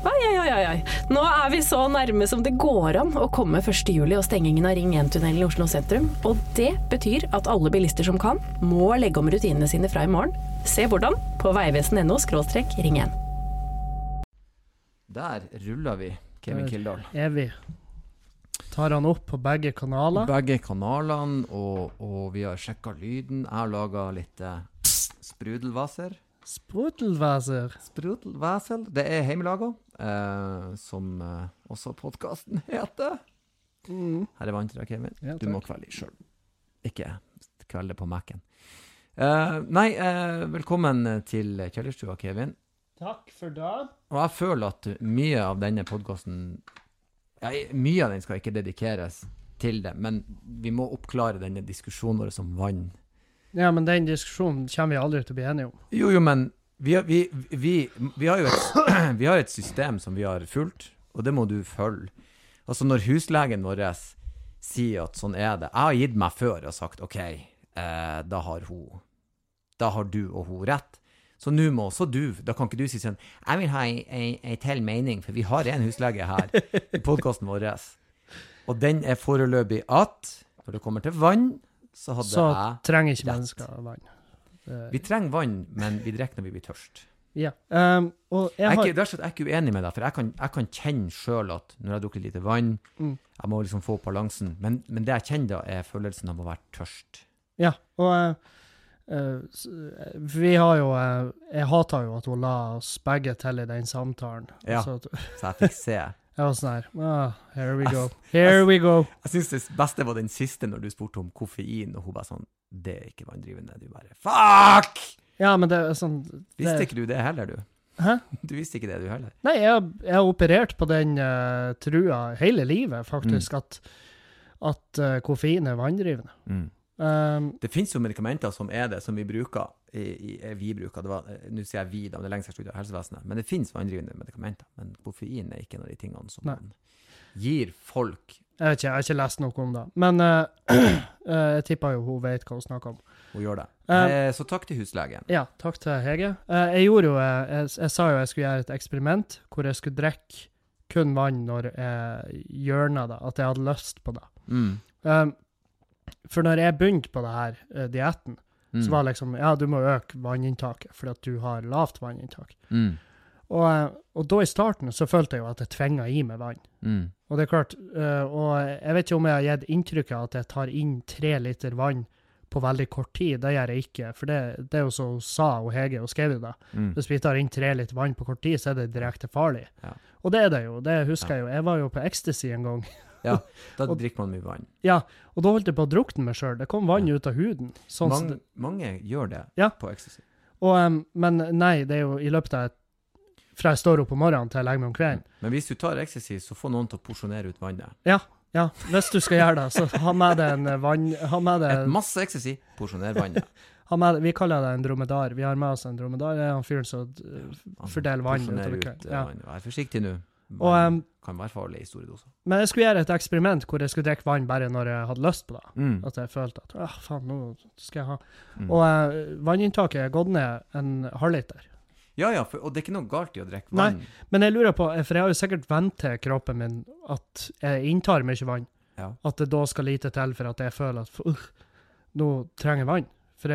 Oi. Nå vi så nærme som det går an å komme 1. juli og stengingen av Ring 1-tunnelen i Oslo sentrum. Og det betyr at alle bilister som kan, må legge om rutinene sine fra i morgen. Se hvordan på veivesen.no/ring 1. Der ruller vi, Kevin Kildahl. Vi. Tar han opp på begge kanaler? Begge kanalene, og vi har sjekket lyden. Jeg har laget litt sprudelvaser. Sprudelvaser. Det hjemmelaget, som også podcasten heter. Her vant til deg, Kevin. Ja, du må kvelde i selv. Ikke kvelde på Mac'en. Velkommen til Kjellerstua, Kevin. Takk for det. Og jeg føler at mye av denne podcasten, mye av den skal ikke dedikeres til det, men vi må oppklare denne diskusjonen vår som vann. Ja, men den diskusjonen kommer vi aldri til å bli enige om. Jo, men vi har jo vi har et system som vi har fulgt, og det må du følge. Altså når huslegen vår sier at sånn det. Jeg har gitt meg før og sagt, ok, da har du og hun rett. Så nå må også du, da kan ikke du si sånn, jeg vil ha en til mening, for vi har en huslege her i podcasten vår. Og den foreløpig at, når det kommer til vann, så trenger ikke mennesker vann. Vi trenger vann, men vi drikker når vi blir tørst. Ja. Og jeg er ikke uenig med deg, for jeg kan kjenne selv at når jeg drukker litt vann, jeg må liksom få balansen. Men det jeg kjenner da, følelsen av å være tørst. Ja, og vi har jo, jeg hater jo at hun la oss begge til i den samtalen. Ja, så jeg fikk se. Jeg var sånn her, here we go. Jeg synes det beste var den siste når du spurte om koffein, og hun bare sånn, det ikke vanndrivende. Du bare, fuck! Ja, men det sånn... Visste ikke du det heller, du? Hæ? Du visste ikke det du heller? Nei, jeg har operert på den trua hele livet, faktisk, at koffein vanndrivende. Det finnes jo medikamenter som det, som vi bruker, nå sier jeg vi da, men det lengst jeg studerer helsevesenet, men det finnes vanndrivende medikamenter, men koffein ikke en av de tingene som man gir folk. Jeg vet ikke, jeg har ikke lest noe om det, men jeg tipper jo hun vet hva hun snakker om. Hun gjør det. Så takk til huslegen. Ja, takk til Hege. Jeg gjorde jo, jeg sa jo jeg skulle gjøre et eksperiment, hvor jeg skulle drikke kun vann når jeg gjørnet det, at jeg hadde lyst på det. For når jeg begynte på det her dietten, så var det liksom, du må øke vanninntaket, fordi at du har lavt vanninntak. Og da i starten så følte jeg jo at jeg tvinget i meg vann. Og det klart, og jeg vet ikke om jeg har gitt inntrykket at jeg tar inn 3 liter vann på veldig kort tid. Det gjør jeg ikke, for det jo så sa og Hege og skrev det da. Hvis vi tar inn 3 liter vann på kort tid, så det direkte farlig. Ja. Og det det jo, det husker jeg jo. Jeg var jo på ecstasy en gang. Ja, da drikker man mye vann. Ja, og da holdt jeg på å drukne meg selv. Det kom vann ut av huden. Sånn mange gjør det på ecstasy. Men nei, det jo i løpet av fra jeg står opp om morgenen til jeg legger meg om kvelden. Men hvis du tar ecstasy, så får noen til å porsjonere ut vannet. Ja, hvis du skal gjøre det, så ha med deg en vann... Et masse ecstasy, porsjoner vannet. Vi kaller det en dromedar. Vi har med oss en dromedar. Det han fyren som fordeler vann utover kvelden. Vær forsiktig nå. Kan være farlig i store doser. Men jeg skulle gjøre et eksperiment hvor jeg skulle drikke vann bare når jeg hadde lyst på det. At jeg følte at, faen, nå skal jeg ha. Og vanninntaket gått ned en halvliter. Ja, og det ikke noe galt i å drikke vann. Nei, men jeg lurer på, for jeg har jo sikkert vent til kroppen min at jeg inntar mye vann. Ja. At det da skal lite til for at jeg føler at nå trenger jeg vann.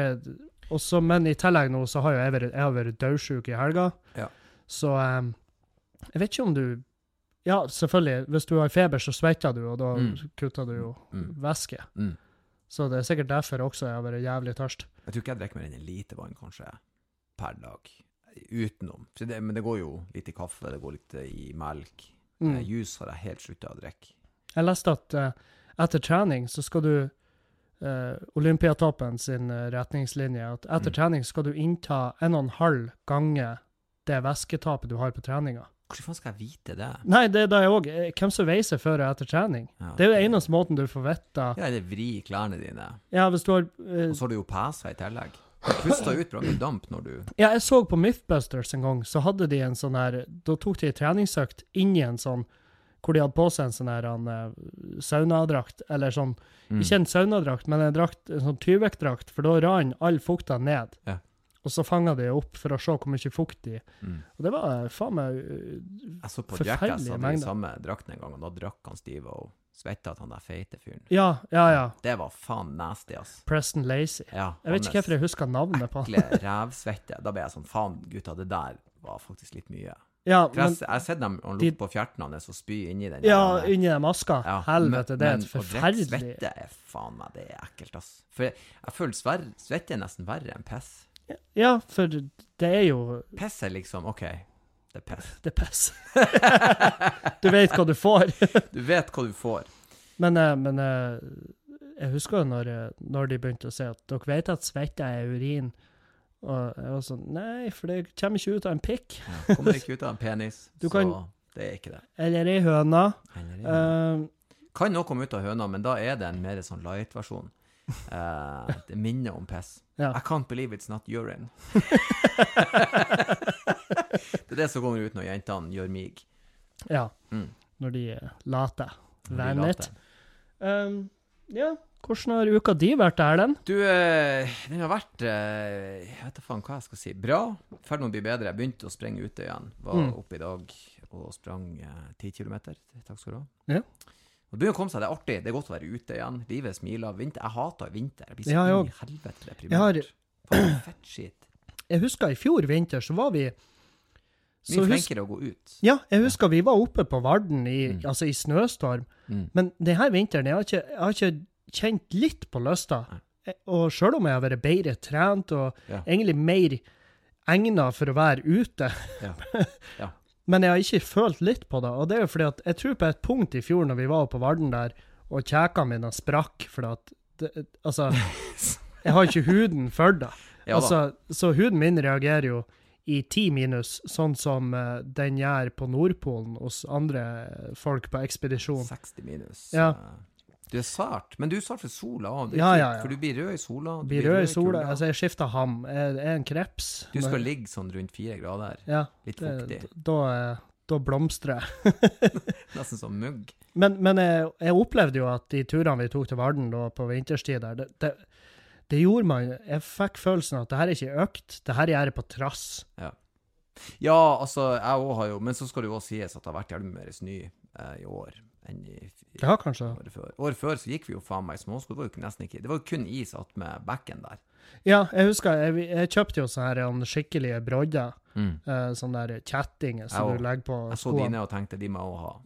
Men i tillegg nå så har jeg vært dødsjuk i helga. Ja. Så jeg vet ikke om du... Ja, selvfølgelig, hvis du har feber så svetter du, og da kutter du jo væske. Så det sikkert derfor også jeg har vært jævlig tørst. Jeg tror ikke jeg drikker mer enn en liter vann kanskje per dag. Utenom. Men det går jo litt i kaffe, det går litt i melk. Jus har jeg helt sluttet å drikke. Jeg leste at etter trening så skal du Olympiatoppen sin retningslinje, at etter trening skal du innta 1,5 ganger det væsketapet du har på treninga. Hvordan skal jeg vite det? Nei, det jeg også. Hvem som veiser før og etter trening? Ja, det jo den eneste måten du får vite. Ja, det vri klærne dine. Ja, hvis du har... og så har du jo pæsa i tillegg. Du pustet ut bra mye damp når du... Ja, jeg så på Mythbusters en gang, så hadde de en sånn her... Da tok de treningsøkt inn i en sånn... Hvor de hadde på seg en sånn her saunadrakt, eller sånn... Ikke en saunadrakt, men en sånn tyvektdrakt, for da rann all fukta ned. Ja. Og og så fanget de opp for å se hvor mye fukt de. Og det var faen meg Jeg så på Jackass forferdelige hadde i mengder. samme drakten en gang, og da drakk han stiv og svettet at han der feite fyren. Ja. Det var faen nasty, ass. Preston Lacey. Ja, Jeg vet ikke hvorfor jeg husker navnet på han. ekle rævsvette. Da ble jeg sånn, faen gutta, det der var faktisk litt mye. Ja, For jeg men, har sett dem og lukt på fjerten hans og spy inni den. ja, der- inni den maska. Ja, Helvete, det er men et å drikke forferdelig... svette er faen meg, det er ekkelt, ass. For jeg føler svette er nesten verre enn piss. Ja, for det er jo... Piss er liksom, ok, det er piss. Det er piss. Du vet hva du får. Du vet hva du får. Men jeg husker jo når de begynte å si at dere vet at svette er urin. Og jeg var sånn, nei, for det kommer ikke ut av en pikk. Ja, kommer ikke ut av en penis, Du så kan- det er ikke det. Eller ei høna. Kan noe komme ut av høna, men da er det en mer sånn light-versjon. Det minner om piss. Ja. I can't believe it's not urine. Det er det som kommer ut når jentene gjør mig. Ja, Mm. når de later. Når de Vennligt. later. Ja, hvordan har uka di vært, Erlend? Du, den har vært, jeg vet da faen hva jeg skal si, bra. Ferdig med å bli bedre. Jeg begynte å sprenge ute igjen. Var oppe i dag og sprang 10 kilometer. Takk skal du ha. Ja. Og det begynner å komme seg, det er artig. Det er godt å være ute igjen. Livet smiler. Vinter, jeg hater vinter. Jeg blir så Ja, jeg inn i helvete Jeg har- deprimert. Faen, fett shit. Jeg husker i fjor vinter så var vi... Mye flinkere å gå ut. Ja, jeg husker vi var oppe på Varden altså i snøstorm. Men denne vinteren, jeg har ikke kjent litt på lysta. Og selv om jeg har vært bedre trent og egentlig mer egnet for å være ute. Ja. Men jeg har ikke følt litt på det. Og det er jo fordi at jeg tror på et punkt i fjor når vi var på Varden der, og kjekene mine sprakk, for at, altså, jeg har ikke huden for det. Ja, Altså, så huden min reagerer jo i 10 minus, sånn som den gjør på Nordpolen hos andre folk på ekspedisjon. 60 minus. Ja. Du er svart, men du er svart for sola også. Ja. For du blir rød i sola. Du Blir rød i sola. kulda. Altså, jeg skifter ham. Jeg er en kreps. Du skal ligge sånn rundt 4 grader. Ja, Litt fuktig. da blomstrer jeg. Nesten som mugg. Men jeg opplevde jo at de turene vi tok til Varden da, på vinterstid der, det gjorde meg, jeg fikk følelsen at det her er ikke økt, det her gjør jeg på trass. Ja, altså, jeg også har jo, men så skal det jo også sies at det har vært jævlig mer snø i år enn i Ja, kanskje. året før. Året før så gikk vi jo faen meg i småsko, det var jo nesten ikke, det var jo kun is att med bekken der. Ja, jeg husker, jeg kjøpte jo sånne her skikkelige brodder, sånne der kjettinger som Jeg du legger på Jeg så skoene. dine og tenkte, de må jeg også ha.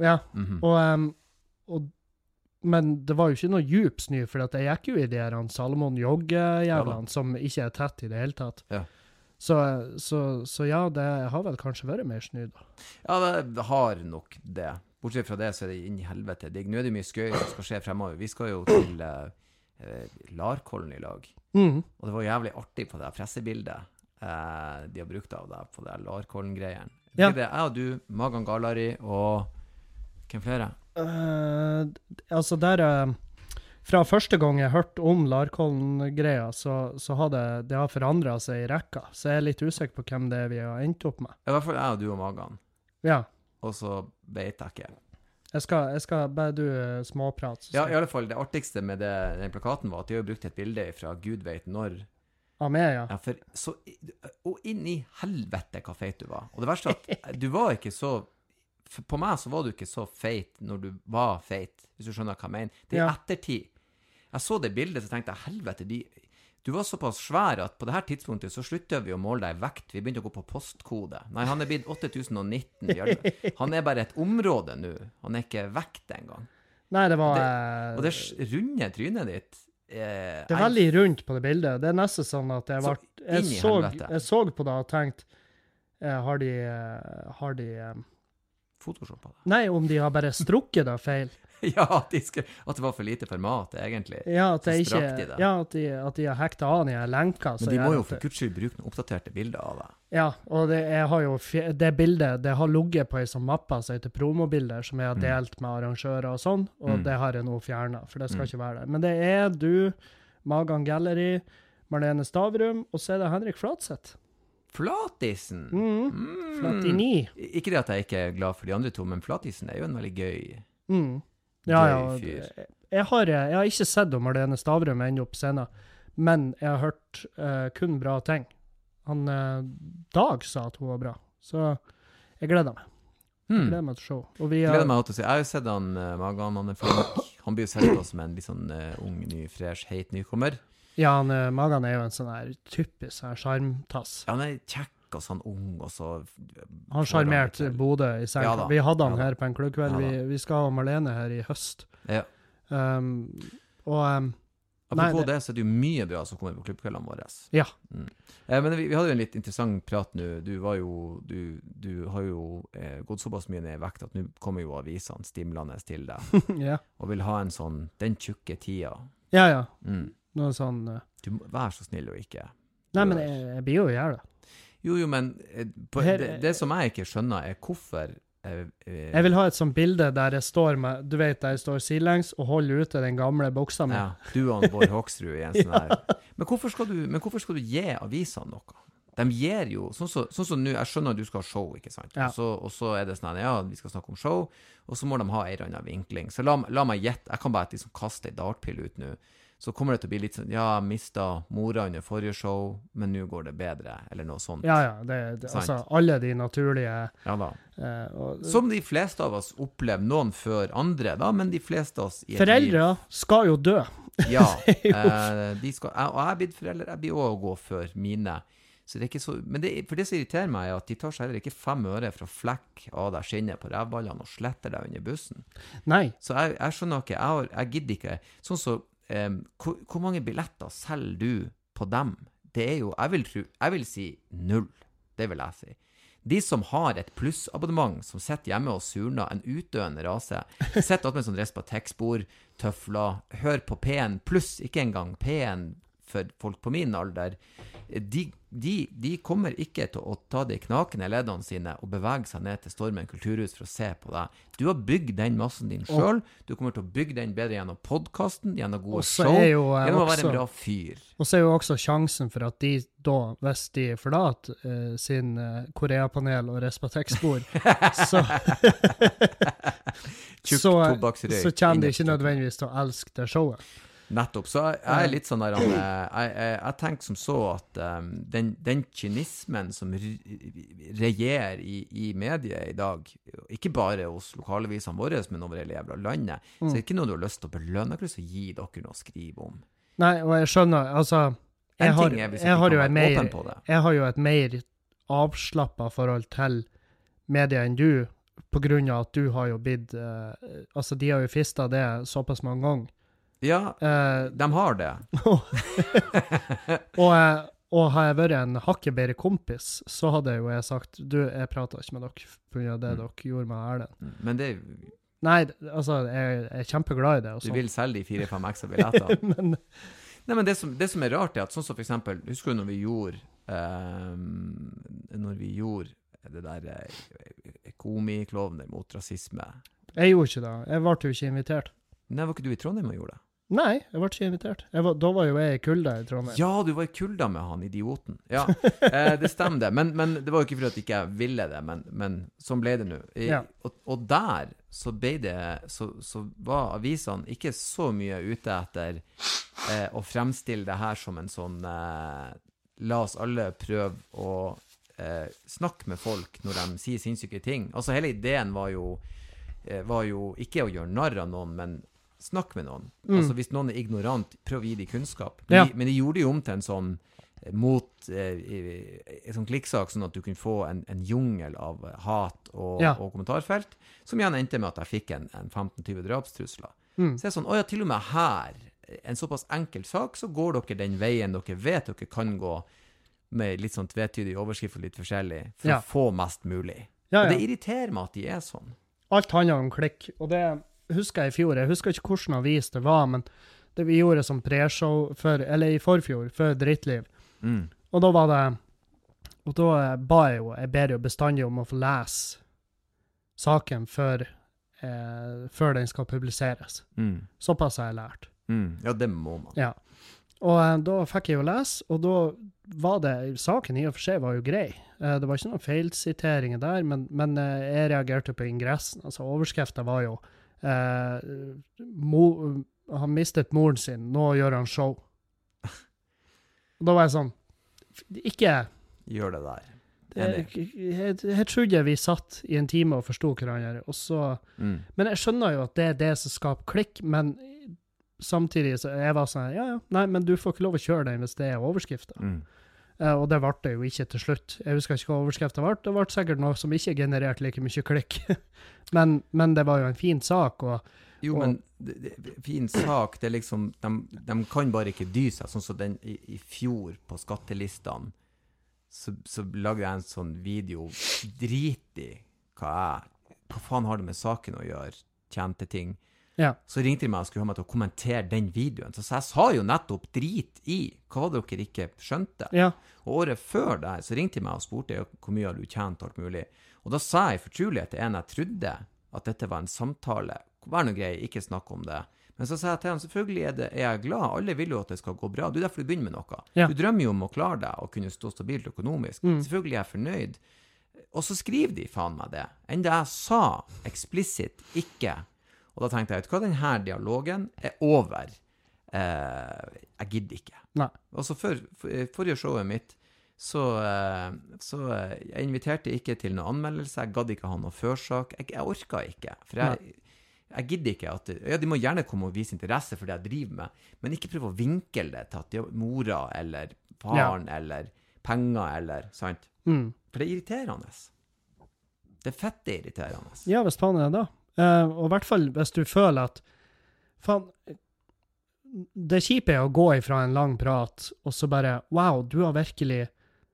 Ja, men det var jo ikke noe djup snø, for at jeg gikk jo i de her Salomon joggjævlene, som ikke er tett i det hele tatt. Ja. Så ja, det har vel kanskje vært mer snø da. Ja, det har nok det. Bortsett fra det så er det inn i helvete. Det er mye skøy som skal skje fremover. Vi skal jo til Larkollen i lag. Og det var jævlig artig på det pressebildet de har brukt av det på det Larkollen-greien. Ja. Det er jeg og du, Magan Galari og hvem flere? Altså der, fra første gang jeg hørte om Larkollen-greia, så har det har forandret seg i rekka. Så jeg er litt usikker på hvem det er vi har endt opp med. I hvert fall jeg og du og Magan. Ja. Og så vet jeg ikke. Jeg skal bare du småprat. Ja, i alle fall, det artigste med den plakaten var at de har brukt et bilde fra Gud vet når. Amelia. Ja, for så, og inn i helvete hva feit du var. Og det verste at du var ikke så, på meg så var du ikke så feit når du var feit, hvis du skjønner hva jeg mener. Det er ettertid. Jeg så det bildet, så tenkte jeg, helvete, du var såpass svær at på det her tidspunktet så sluttet vi å måle deg i vekt. Vi begynte å gå på postkode. Nei, han er blitt 8019. Han er bare et område nå. Han er ikke vekt engang. Nei, det var... Og det runde trynet ditt... det er veldig rundt på det bildet. Det er nesten sånn at jeg så på det og tenkte, har de Photoshop av det? Nei, om de har bare strukket det feil. Ja, at det var for lite format, egentlig. Ja, at det Så ikke... strakk de det. Ja, at de har hektet av de her lenker. Men de må jo for Guds skyld bruke noen oppdaterte bilder av det. Ja, og jeg har jo det bildet, det har ligget på en sånn mappe som heter promobilder, som jeg har delt med arrangører og sånn, og det har jeg nå fjernet, for det skal ikke være der. Men det er du, Magan Gallery, Marlene Stavrum, og så er det Henrik Flatseth. Flatisen! Flatini. Ikke det at jeg ikke er glad for de andre to, men Flatisen er jo en veldig gøy Ja, fyr. Jeg har ikke sett om Marlene Stavrum ender opp scenen, men jeg har hørt kun bra ting. Dag sa at hun var bra. Så jeg gleder meg. Jeg gleder meg til show. Og vi Gleder meg til å se. Jeg har jo sett han, Magan, han flink. Han blir jo sett på som en litt sånn ung, ny, fresh, heit nykommer. Ja, Magan jo en sånn her typisk sånn skjermtass. Ja, han kjekk og sånn ung, og så... Han skjermert Bodø i seng. Ja, vi hadde han ja, her på en klubbkveld. Vi skal ha Marlene her i høst. Ja. Apropos det, så det jo mye bra som kommer på klubbkveldene våre. Ja. Men vi hadde jo en litt interessant prat nå. Du har jo gått såpass mye ned i vekt at nå kommer jo avisene stimlende til deg. Ja. Og vil ha en sånn, den tjukke tida. Ja. Noe sånn... Du må være så snill og ikke... Nei, men jeg blir jo å gjøre det. Jo, men det som jeg ikke skjønner hvorfor... Jeg vil ha et sånt bilde der jeg står med, du vet, der jeg står sidelengs og holder ute den gamle boksa mi. Ja, du og Bård Hoksrud i en sånn her. Men hvorfor skal du gi avisene noe? De gir jo, sånn som nå, jeg skjønner at du skal ha show, ikke sant? Ja. Og så det sånn, ja, vi skal snakke om show, og så må de ha en eller annen vinkling. Så la meg gjette, jeg kan bare liksom kaste en dartpille ut nå. Så kommer det til å bli litt sånn, ja, jeg mistet mora under forrige show, men nå går det bedre, eller noe sånt. Ja, det altså, alle de naturlige... Ja da. Som de fleste av oss opplever, noen før andre da, men de fleste av oss i et Foreldre skal jo dø. Ja, de skal, og jeg har blitt forelder, jeg blir også å gå før mine. Så det ikke så, men for det som irriterer meg er at de tar seg heller ikke 5 øre fra flekk av deg skinnet på revballene og sletter deg under bussen. Nei. Så jeg skjønner ikke, jeg gidder ikke. Sånn så, hvor mange billetter selger du på dem? Det jo, jeg vil si 0. Det vil jeg si. De som har et plussabonnement, som sitter hjemme og surner en utdøende rase, sitter opp med sånn Respatex-bord, tøfler, hør på P1 pluss, ikke engang P1 for folk på min alder, de kommer ikke til å ta de knakende leddene sine og bevege seg ned til Stormen kulturhus for å se på deg. Du har bygd den massen din selv, du kommer til å bygge den bedre gjennom podcasten, gjennom gode show, gjennom å være en bra fyr. Og så jo også sjansen for at de da, hvis de forlater sin Korea-panel og Respatex-bord, så kommer de ikke nødvendigvis til å elske det showet. Nettopp, så jeg litt sånn der, jeg tenker som så at den kynismen som regjerer i mediet i dag, ikke bare hos lokalavisene våre, men over hele jævla landet, så det ikke noe du har lyst til å belønne, jeg har lyst til å gi dere noe å skrive om. Nei, og jeg skjønner, altså, jeg har jo et mer avslappet forhold til media enn du, på grunn av at du har jo blitt, altså de har jo fistet det såpass mange ganger. Ja, de har det. og har jeg vært en hakket bedre kompis, så hadde jo jeg sagt, jeg prater ikke med dere på grunn av det dere gjorde med Erlend. Men det... Nei, altså, jeg er kjempeglad i det. Du vil selge de 4-5 ekstra billetter. Nei, men det som er rart er at sånn som for eksempel, husker du når vi gjorde det der komiklovner mot rasisme? Jeg gjorde ikke det. Jeg ble jo ikke invitert. Nei, var ikke du i Trondheim og gjorde det? Nei, jeg ble ikke invitert. Da var jo jeg i Kulda i Trondheim. Ja, du var i Kulda med han, idioten. Ja, det stemmer det. Men det var jo ikke for at jeg ikke ville det, men sånn ble det nå. Ja. Og der så ble det, så var avisene ikke så mye ute etter å fremstille det her som en sånn, la oss alle prøve å snakke med folk når de sier sinnssyke ting. Altså hele ideen var jo ikke å gjøre narr av noen, men snakk med noen. Altså hvis noen er ignorant, prøv å gi dem kunnskap. Men de gjorde det jo om til en sånn en sånn klikksak, sånn at du kunne få en jungel av hat og kommentarfelt, som igjen endte med at jeg fikk en 15-20 drapstrusler. Så det er sånn, til og med her, en såpass enkel sak, så går dere den veien dere vet dere kan gå med litt sånn tvetydig overskrift og litt forskjellig, for å få mest mulig. Og det irriterer meg at de er sånn. Alt handler om klikk, og det husker jeg i fjor. Jeg husker ikke hvordan avis det var, men det vi gjorde som preshow, eller i forfjor, før Drittliv. Og da var det, og da jeg ber jo bestandig om å få lese saken før den skal publiseres. Såpass har jeg lært. Ja, det må man. Ja. Og da fikk jeg jo lese, og da var det, saken i og for seg var jo grei. Det var ikke noen feilsiteringer der, men jeg reagerte på ingressen. Altså overskriften var jo han mistet moren sin, nå gjør han show. Og da var jeg sånn, ikke gjør det der. Jeg trodde vi satt i en time og forstod hverandre, og så... Men jeg skjønner jo at det er det som skaper klikk, men samtidig så jeg var sånn, nei, men du får ikke lov å kjøre den hvis det er overskrifter. Og det ble det jo ikke til slutt. Jeg husker ikke hva overskriften ble. Det ble sikkert noe som ikke genererte like mye klikk. men det var jo en fin sak, men fin sak, det er liksom, de kan bare ikke dy seg, sånn som den i fjor på skattelistene, så lagde jeg en sånn video, drit i hva faen har det med saken å gjøre, tjente ting. Ja. Så ringte de meg og skulle ha meg til å kommentere den videoen. Så jeg sa jo nettopp drit i hva dere ikke skjønte. Ja. Og året før der, så ringte de meg og spurte hvor mye har du tjent, alt mulig. Og da sa jeg fortrolighet til en jeg trodde at dette var en samtale. Vær noe grei, ikke snakk om det. Men så sa jeg til han, selvfølgelig er jeg glad. Alle vil jo at det skal gå bra. Det er derfor du begynner med noe. Ja. Du drømmer jo om å klare deg og kunne stå stabilt økonomisk. Selvfølgelig er jeg fornøyd. Og så skriver de faen meg det. Enda jeg sa eksplisitt ikke. Og da tenkte jeg, vet du hva, denne dialogen er over. Jeg gidder ikke. Nei. Og så forrige showet mitt, så jeg inviterte ikke til noen anmeldelse. Jeg gadd ikke ha noe førsak. Jeg orket ikke. For jeg gidder ikke at... de må gjerne komme og vise interesse for det jeg driver med, men ikke prøve å vinkle det til at de har mora, eller faren, eller penger, eller sant? For det er irriterende. Det er fett irriterende. Ja, hvis faen er det da. Og i hvert fall hvis du føler at faen, det kjipe er å gå ifra en lang prat, og så bare, wow, du har virkelig...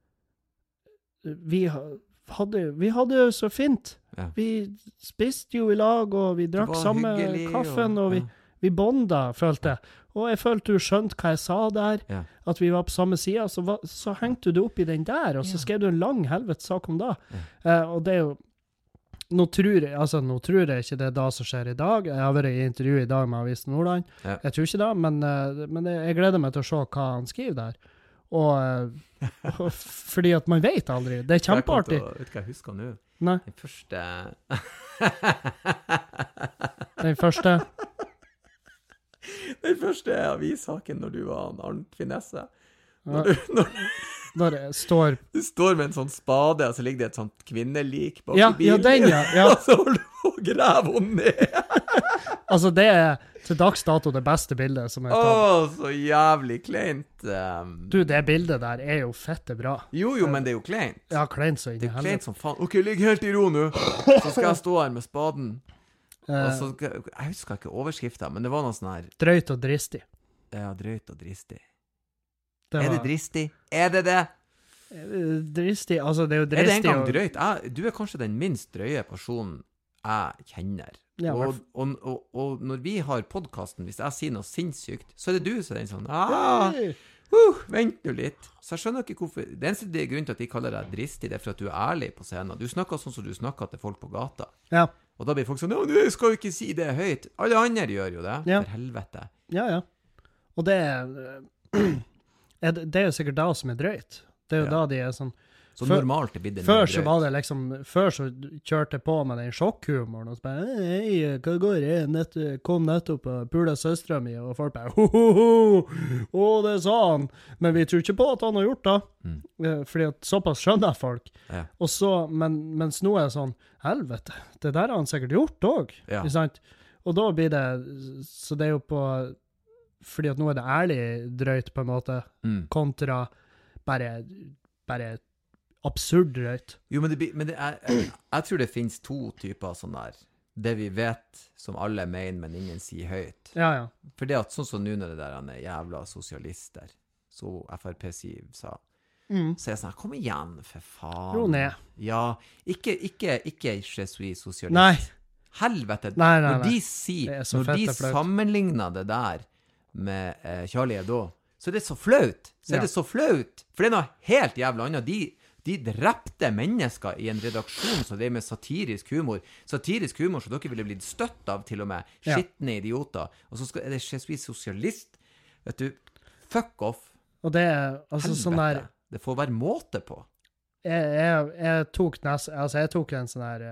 Vi hadde jo så fint. Ja. Vi spiste jo i lag, og vi drakk samme kaffen, og vi bonda, følte jeg. Og jeg følte du skjønte hva jeg sa der, at vi var på samme side, så hengte du opp i den der, og så skrev du en lang helvetes sak om det. Og det er jo, nå tror jeg ikke det er da som skjer i dag. Jeg har vært i intervju i dag med Avisen Nordland. Jeg tror ikke det, men jeg gleder meg til å se hva han skriver der. Og fordi at man vet aldri. Det er kjempeartig. Vet du hva jeg husker nå? Nei. Den første avissaken når du var Arnt Finesse. Når det står... Du står med en sånn spade, og så ligger det et sånt kvinnelik bak i bilen. Ja, den, ja. Og så holder du å grave henne ned. Altså, det er til dags dato det beste bildet som er tatt. Så jævlig kleint. Du, det bildet der er jo fette bra. Jo, men det er jo kleint. Ja, kleint så inn i helvete. Det er kleint som faen. Ok, ligg helt i ro nå. Så skal jeg stå her med spaden. Og så, jeg husker ikke overskriften, men det var noe sånn her... Drøyt og dristig. Ja, drøyt og dristig. Er det dristig? Er det det? Dristig, altså det er jo dristig. Er det en gang drøyt? Du er kanskje den minst drøye personen jeg kjenner. Ja, og når vi har podcasten, hvis jeg sier noe sinnssykt, så er det du som er den sånn, vent nå litt. Så jeg skjønner ikke hvorfor. Det eneste grunnen til at de kaller deg dristig, det er for at du er ærlig på scenen. Du snakker sånn som du snakker til folk på gata. Ja. Og da blir folk sånn, du skal jo ikke si det høyt. Alle andre gjør jo det, for helvete. Ja. Og det er jo sikkert da som er drøyt. Det er jo da de er sånn... Så normalt det blir det før så var det liksom, før så kjørte jeg på med den sjokkhumoren, og så bare, hei, hva går jeg? Kom nettopp og pula søstra mi, og folk bare, det sa han. Men vi tror ikke på at han har gjort det, fordi at såpass skjønner folk. Ja. Og så, mens nå er det sånn, helvete, det der har han sikkert gjort også, ikke sant? Og da blir det, så det er jo på, fordi at nå er det ærlig drøyt på en måte, kontra bare absurd drøyt. Jo, men jeg tror det finnes to typer sånn der. Det vi vet, som alle mener, men ingen sier høyt. Ja. For det at sånn som nå når det der han er jævla sosialister, så FRP-Siv sa, så jeg sånn, kom igjen, for faen. Ro ned. Ja, ikke je suis sosialist. Nei. Helvete. Nei. Når de sammenligner det der med Charlie Hebdo, så er det så flaut. For det er noe helt jævla annet. De drepte mennesker i en redaksjon så det er med satirisk humor. Satirisk humor så dere ville blitt støtt av til og med skittne idioter. Og så er det je suis sosialist. Vet du, fuck off. Og det er altså helvete. Sånn der... Det får være måte på. Jeg tok en sånn her...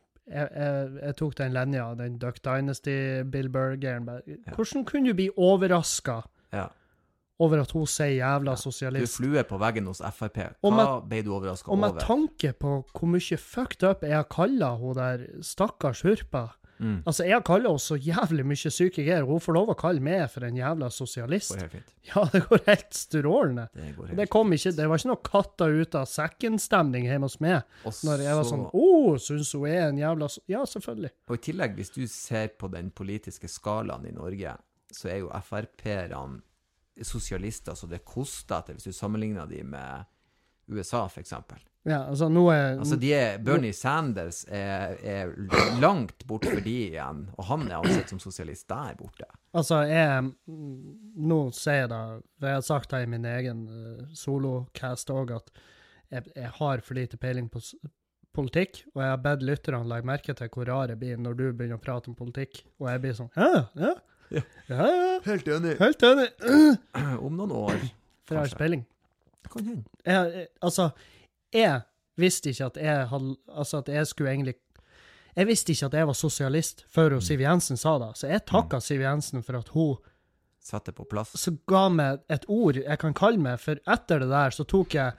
Jeg tok den Lenja, den Duck Dynasty, Bill Burr-geren. Hvordan kunne du bli overrasket over at hun sier jævla Du sosialist. fluer på veggen hos FRP. Og Hva ble du overrasket Og med over? tanke på hvor mye fucked up jeg har kallet hun der stakkars hurpa. Altså, jeg har kallet henne så jævlig mye syk jeg er, og hun får lov å kalle meg for en jævla sosialist. Det går helt fint. Ja, det går helt strålende. Det går Og helt det kom ikke, det var ikke noe katta ut av sekken-stemning hjemme hos meg. Og Når jeg var så- sånn, synes hun er en jævla... Ja, selvfølgelig. Og i tillegg, hvis du ser på den politiske skalaen i Norge, så er jo FRP-erne sosialister, så det koster etter, hvis du sammenligner de med USA, for eksempel. Ja, altså, nå er... Altså, Bernie Sanders er langt bort for de igjen, og han er ansett som sosialist der borte. Altså, nå sier jeg da, for jeg har sagt det i min egen solocast også, at jeg har for lite peiling på politikk, og jeg har bedt lytterne legge merke til hvor rar jeg blir når du begynner å prate om politikk, og jeg blir sånn, ja. Helt enig. Helt enig. Om noen år. For jeg har Kanskje. spilling. Kan hende. Jeg visste ikke at jeg hadde, altså at jeg skulle egentlig, jeg visste ikke at jeg var sosialist før Siv Jensen sa det, så jeg takket Siv Jensen for at hun Sette på plass. så ga meg et ord jeg kan kalle meg, for etter det der så tok jeg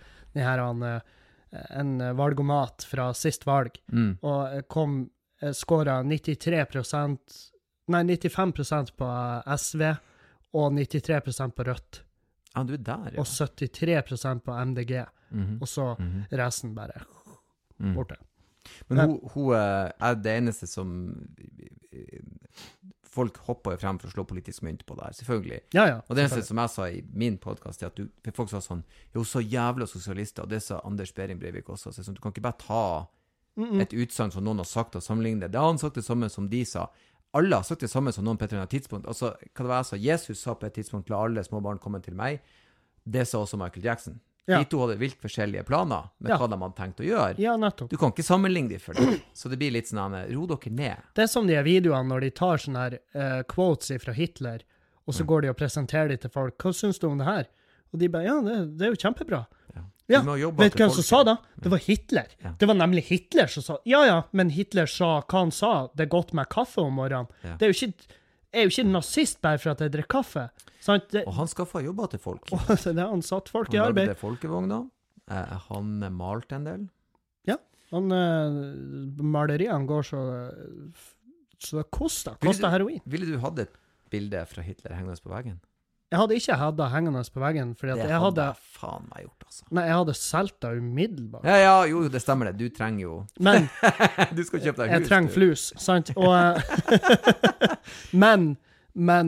en valgomat fra sist valg, og jeg skåret 95% på SV, og 93% på Rødt, Ja, du er der, ja. og 73% på MDG, og så resten bare borte. Men hun er det eneste som folk hopper jo frem for å slå politisk mynt på der, selvfølgelig. Ja. Og det eneste som jeg sa i min podcast, er at folk sa sånn, jo, så jævla sosialister, og det sa Anders Behring Breivik også, så sånn, du kan ikke bare ta et utsagn som noen har sagt og sammenligne det. Det har han sagt det samme som de sa. Alle har sagt det samme som noen på et eller annet tidspunkt. Altså, hva det var jeg sa? Jesus sa på et tidspunkt, la alle små barn komme til meg. Det sa også Michael Jackson. Ja. De to hadde vilt forskjellige planer med hva de hadde tenkt å gjøre. Ja, nettopp. Du kan ikke sammenligne de for det. Så det blir litt sånn, ro dere ned. Det er som de videoene når de tar sånne her quotes fra Hitler, og så går de og presenterer de til folk. Hva synes du om det her? Og de bare, ja, det er jo kjempebra. Ja, Du må jobbe vet du til hvem som folket. sa det? Det var Hitler. Ja. Det var nemlig Hitler som sa, ja, men Hitler sa, hva han sa, det er godt med kaffe om morgenen. Ja. Det er jo ikke, jeg er jo ikke nazist bare for at jeg drikker kaffe. Sant? Det, Og han skaffet jobber til folk. det er han satt folk i Han arbeid. lagde folkevogner. Han malte en del. Han, maleriene går så det koster heroin. Ville du hatt et bilde fra Hitler hengende på veggen? Jeg hadde ikke hatt det hengende på veggen, fordi at Det jeg hadde, jeg faen meg gjort, altså. nei, jeg hadde solgt det umiddelbart. Ja, jo, det stemmer det. Du trenger jo... Men Du skal kjøpe deg hus. jeg trenger du. flus, sant? Og, men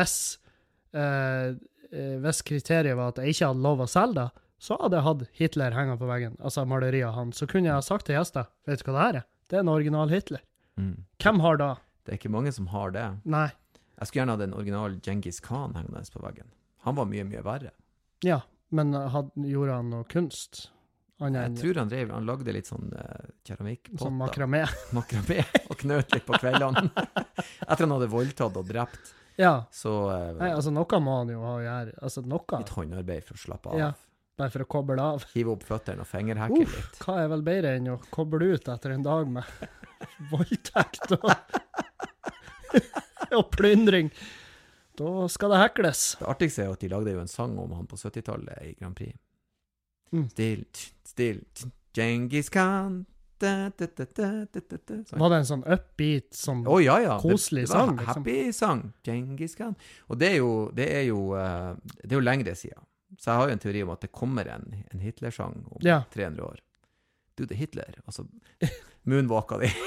hvis kriteriet var at jeg ikke hadde lov å selge det, så hadde jeg hatt Hitler hengende på veggen, altså maleriet av han. Så kunne jeg ha sagt til gjester, vet du hva det her er? Det er en original Hitler. Hvem har da? Det er ikke mange som har det. Nei. Jeg skulle gjerne hatt en original Genghis Khan hengende på veggen. Han var mye, mye verre. Ja, men gjorde han noe kunst? Jeg tror han lagde litt sånn keramikk Som makramé. makramé og knøt litt på kveldene. Etter han hadde voldtatt og drept. Ja. Så Nei, altså noe må han jo ha å gjøre. Altså noe, litt håndarbeid for å slappe av. Ja. bare for å koble av. Hive opp føtterne og fingerhekke litt. Hva er vel bedre enn å koble ut etter en dag med voldtekt og, og plyndring? Da skal det hekles. Det artigste er at de lagde jo en sang om han på 70-tallet i Grand Prix. Still, Genghis Khan. Sånn. Var det en sånn upbeat, sånn ja. koselig det var sang? Liksom? Happy sang, Genghis Khan. Og det er jo lengre siden. Så jeg har jo en teori om at det kommer en Hitler-sang om 300 år. Du, det er Hitler. Altså, moonwalka di.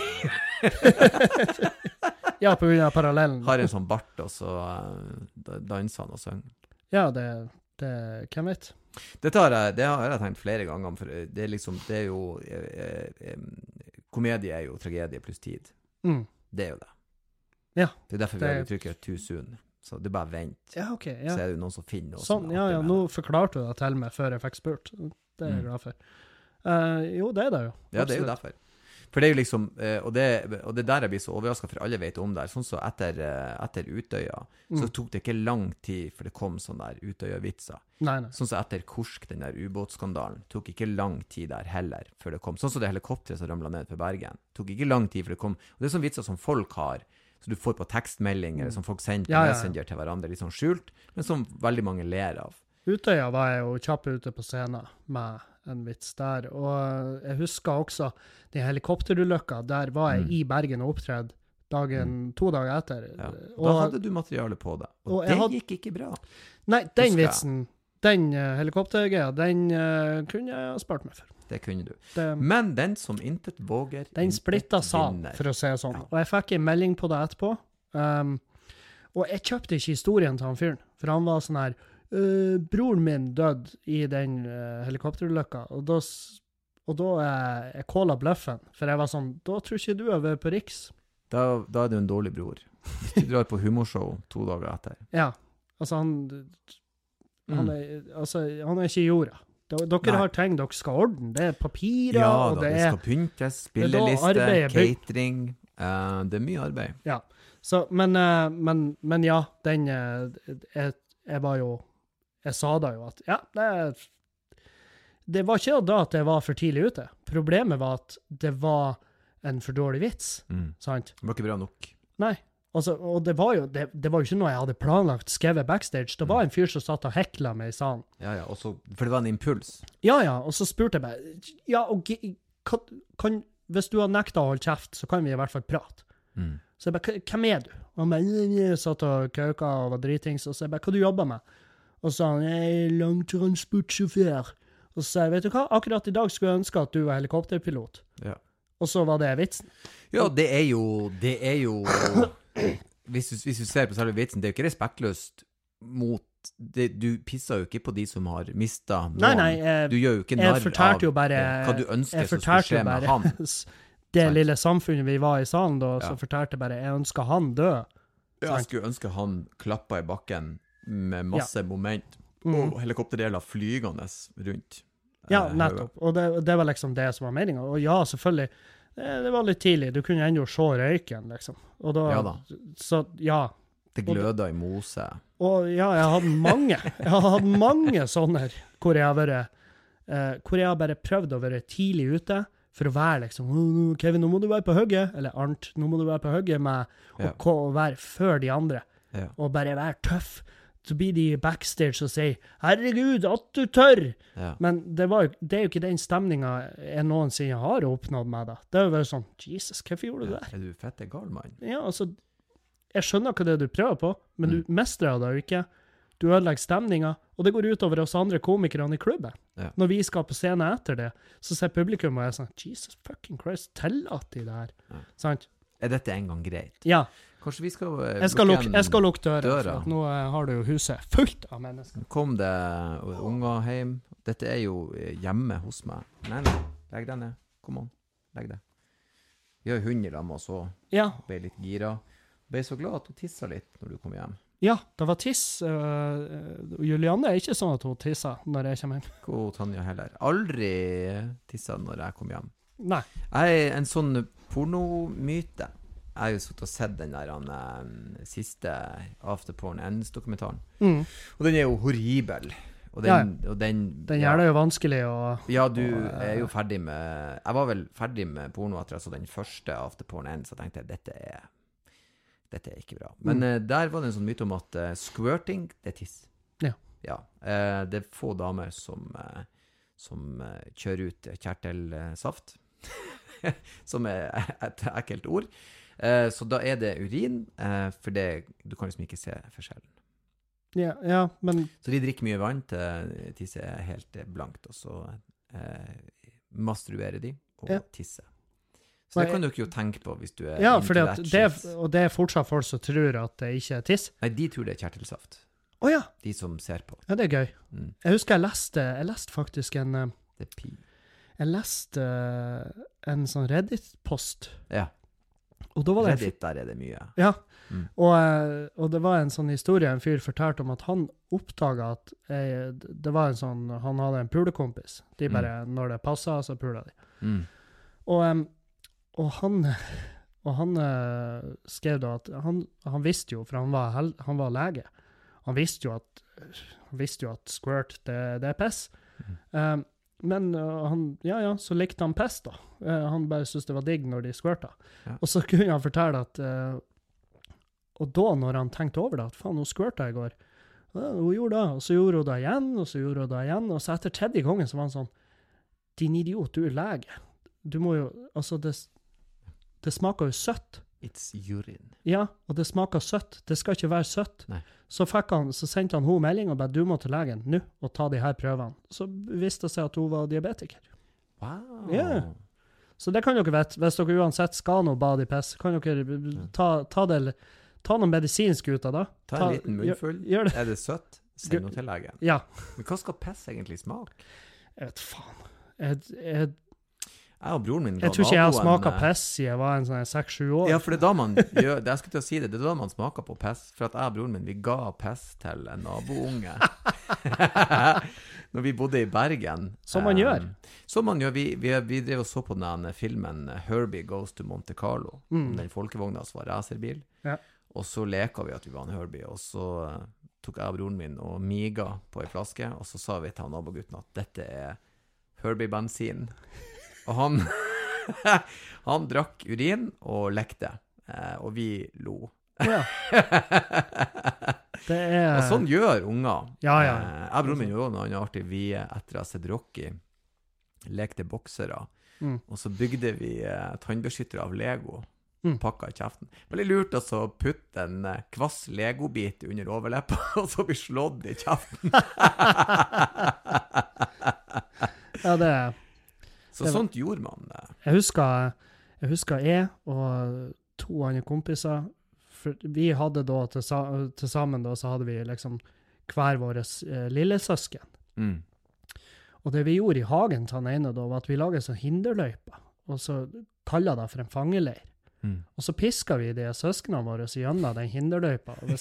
Ja, på grunn av parallellen. Har en sånn bart, og så danser han og synger. Ja, det hvem vet? Det har jeg tenkt flere ganger, for det er jo komedie er jo tragedie pluss tid. Det er jo det. Ja. Det er derfor vi har uttrykket too soon. Så det er bare vent. Ja, ok. Ja. Så er det jo noen som finner noe. Sånn, ja, nå forklarte du det til meg før jeg fikk spurt. Det er jeg glad for. Jo, det er det jo. Ja, det er jo derfor. For det er jo liksom, og det der jeg blir så overrasket, for alle vet om det. Sånn så etter Utøya, så tok det ikke lang tid for det kom sånn der Utøya-vitser. Nei. Sånn så etter Kursk, den der ubåtskandalen, tok ikke lang tid der heller før det kom. Sånn så det helikopteret som ramlet ned på Bergen, tok ikke lang tid før det kom. Og det er sånn vitser som folk har, Så du får på tekstmeldinger som folk sender på Ja, ja. Messenger til hverandre, litt sånn skjult, men som veldig mange ler av. Utøya var jeg jo kjapp ute på scenen med en vits der, og jeg husker også de helikopterulykka, der var jeg i Bergen og opptredde 2 dager etter. Ja. Og, Da hadde du materiale på det, og jeg det gikk ikke bra. nei, den husker jeg. vitsen, den helikoptergreia, den kunne jeg ha spart meg for. Det kunne du. Det, Men den som intet våger, den splitta intet sal, vinner. for å si det sånn. Ja. Og jeg fikk en melding på det etterpå. Og jeg kjøpte ikke historien til han fyren, for han var sånn her, broren min døde i den helikopterulykka, og da jeg kåla bløffen, for jeg var sånn, da tror ikke du har vært på Riks. Da er du en dårlig bror. Hvis du drar på humorshow 2 dager etter. Ja, altså han er ikke i jorda. Dere Nei. har ting dere skal ordne, det er papirer, Ja og da, det det er... skal pyntes, da spilleliste, arbeidet catering. Det er mye arbeid. Ja, så, men ja, den, jeg var jo, jeg sa da jo at, ja, det var ikke da at jeg var for tidlig ute. Problemet var at det var en for dårlig vits, sant? Det var ikke bra nok. Nei, altså, og det var jo ikke noe jeg hadde planlagt skrevet backstage. Det var en fyr som satt og hekla meg i salen. Ja, også, for det var en impuls. Ja, og så spurte jeg bare, ja, og hvis du har nektet å holde kjeft, så kan vi i hvert fall prate. Så jeg bare, hvem er du? Og han bare, jeg satt og kauka og var dritings, og så jeg bare, hva du jobber med? Og så sa han, jeg er langtransportsjåfør. Og så sa jeg, vet du hva, akkurat i dag skulle jeg ønske at du var helikopterpilot. Ja. Og så var det vitsen. Ja, det er jo hvis du ser på selve vitsen, det er jo ikke respektløst mot det, du pisser jo ikke på de som har mistet noen. Nei, du gjør jo ikke narr av hva du ønsker som skulle skje med han. Det Sant. lille samfunnet vi var i salen da, så Ja. fortalte jeg bare, jeg ønsker han død. Jeg skulle ønske han klappet i bakken med masse moment, og helikopterdeler flygende rundt. Ja, nettopp. Og det var liksom det som var meningen. Og ja, selvfølgelig, det var litt tidlig. Du kunne ennå se røyken, liksom. Og da, Ja da. Så ja. Det gløder i mose. Og ja, jeg har hatt mange sånne hvor jeg har bare prøvd å være tidlig ute for å være liksom, Kevin, nå må du være på hugget, eller Arnt, nå må du være på hugget med å være før de andre, og bare være tøff. Så blir de backstage og sier, herregud, at du tør! Ja. Men det er jo ikke den stemningen jeg noensinne har oppnådd med det. Det er jo bare sånn, Jesus, hvorfor gjorde du det? Er du fette gal, mann? Ja, altså, jeg skjønner hva det er du prøver på, men du mestrer det jo ikke. Du ødelegger stemningen, og det går ut over oss andre komikerne i klubben. Ja. Når vi skal på scenen etter det, så ser publikum og jeg sånn, Jesus fucking Christ, tillater de det her. Ja. Sant? Er dette en gang greit? Ja. Kanskje vi skal jeg skal lukke døra. For nå har du jo huset fullt av mennesker. Kom det unger hjem. Dette er jo hjemme hos meg. Nei, legg deg ned. Kom on, legg deg. Vi har 100 lam og så ble litt gira. Ble så glad at hun tisset litt når du kom hjem. Ja, det var tiss. Julianne er ikke sånn at hun tisser når jeg kommer hjem. Og Tanja heller. Aldri tisset når jeg kom hjem. Nei. Jeg er en sånn pornomyte. Jeg har jo suttet og sett den der siste Afterporn Ends-dokumentaren. Og den er jo horribel. Og den gjør det jo vanskelig å... Ja, du er jo ferdig med... Jeg var vel ferdig med porno etter altså den første Afterporn Ends, så tenkte jeg, dette er ikke bra. Men der var det en sånn myte om at squirting, det er tiss. Ja. Det er få damer som kjører ut kjertelsaft, som er et ekkelt ord. Så da er det urin, for du kan liksom ikke se forskjellen. Ja, men... Så de drikker mye vann til tisse er helt blankt, og så masturberer de og tisser. Så det kan du ikke jo tenke på hvis du er for det er fortsatt folk som tror at det ikke er tiss. Nei, de tror det er kjertelsaft. Ja. De som ser på. Ja, det er gøy. Jeg husker jeg leste faktisk en... Det er pi. Jeg leste en sånn Reddit-post. Ja. Og da var Reddit, der er det mye. Ja, og det var en sånn historie, en fyr fortalte om at han oppdaget at det var en sånn, han hadde en pulekompis. De bare, når det passet, så pulet de. Og han skrev da at han visste jo, for han var lege, han visste jo at squirt, det er piss. Men så likte han piss da. Han bare syntes det var digg når de squirta. Ja. Og så kunne han fortelle at Og da, når han tenkte over det, at faen, hun skvørte i går. Ja, hun gjorde det, og så gjorde hun det igjen, og så gjorde hun det igjen. Og så etter tredje gangen så var han sånn, din idiot, du lege. Du må jo, altså det smaker jo søtt. It's urine. Ja, og det smaker søtt. Det skal ikke være søtt. Nei. Så sendte han hun melding og bare, du må til legen nå og ta de her prøvene. Så viste det seg at hun var diabetiker. Wow. Ja. Så det kan dere vite. Hvis dere uansett skal noe bade i piss, kan dere ta noe medisinsk ut av det. Ta en liten munnfull. Gjør det. Er det søtt? Send noe til legen. Ja. Men hva skal piss egentlig smake? Jeg vet faen. Jeg og broren min Jeg tror ikke jeg har smaket piss siden jeg var en sånn 6-7 år. Ja, for det er da man gjør det. Jeg skulle til å si det. Det er da man smaker på piss. For at jeg og broren min, vi ga piss til en nabounge. Når vi bodde i Bergen. Som man gjør. Som man gjør. Vi drev og så på den filmen Herbie Goes to Monte Carlo. Om den folkevogna som var racerbil. Ja. Og så leka vi at vi var en Herbie. Og så tok jeg og broren min og miga på en flaske. Og så sa vi til han nabogutten at dette er Herbie-bensin. Og han drakk urin og lekte, og vi lo. Ja. Det er... Og sånn gjør unger. Ja. Jeg og broren min gjorde noe annet artig. Vi, etter å ha sett Rocky, lekte boksere, og så bygde vi tannbeskyttere av Lego, pakket i kjeften. Veldig lurt å putte en kvass Lego-bit under overleppa, og så bli slått i kjeften. Ja, det er... Så sånt gjorde man det. Jeg husker jeg og 2 andre kompiser, for vi hadde da til sammen da, så hadde vi liksom hver våres lillesøsken. Og det vi gjorde i hagen til den ene da, var at vi laget sånn hinderløyper, og så kallet det for en fangeleir. Og så pisket vi de søskene våre gjennom den hinderløypa, og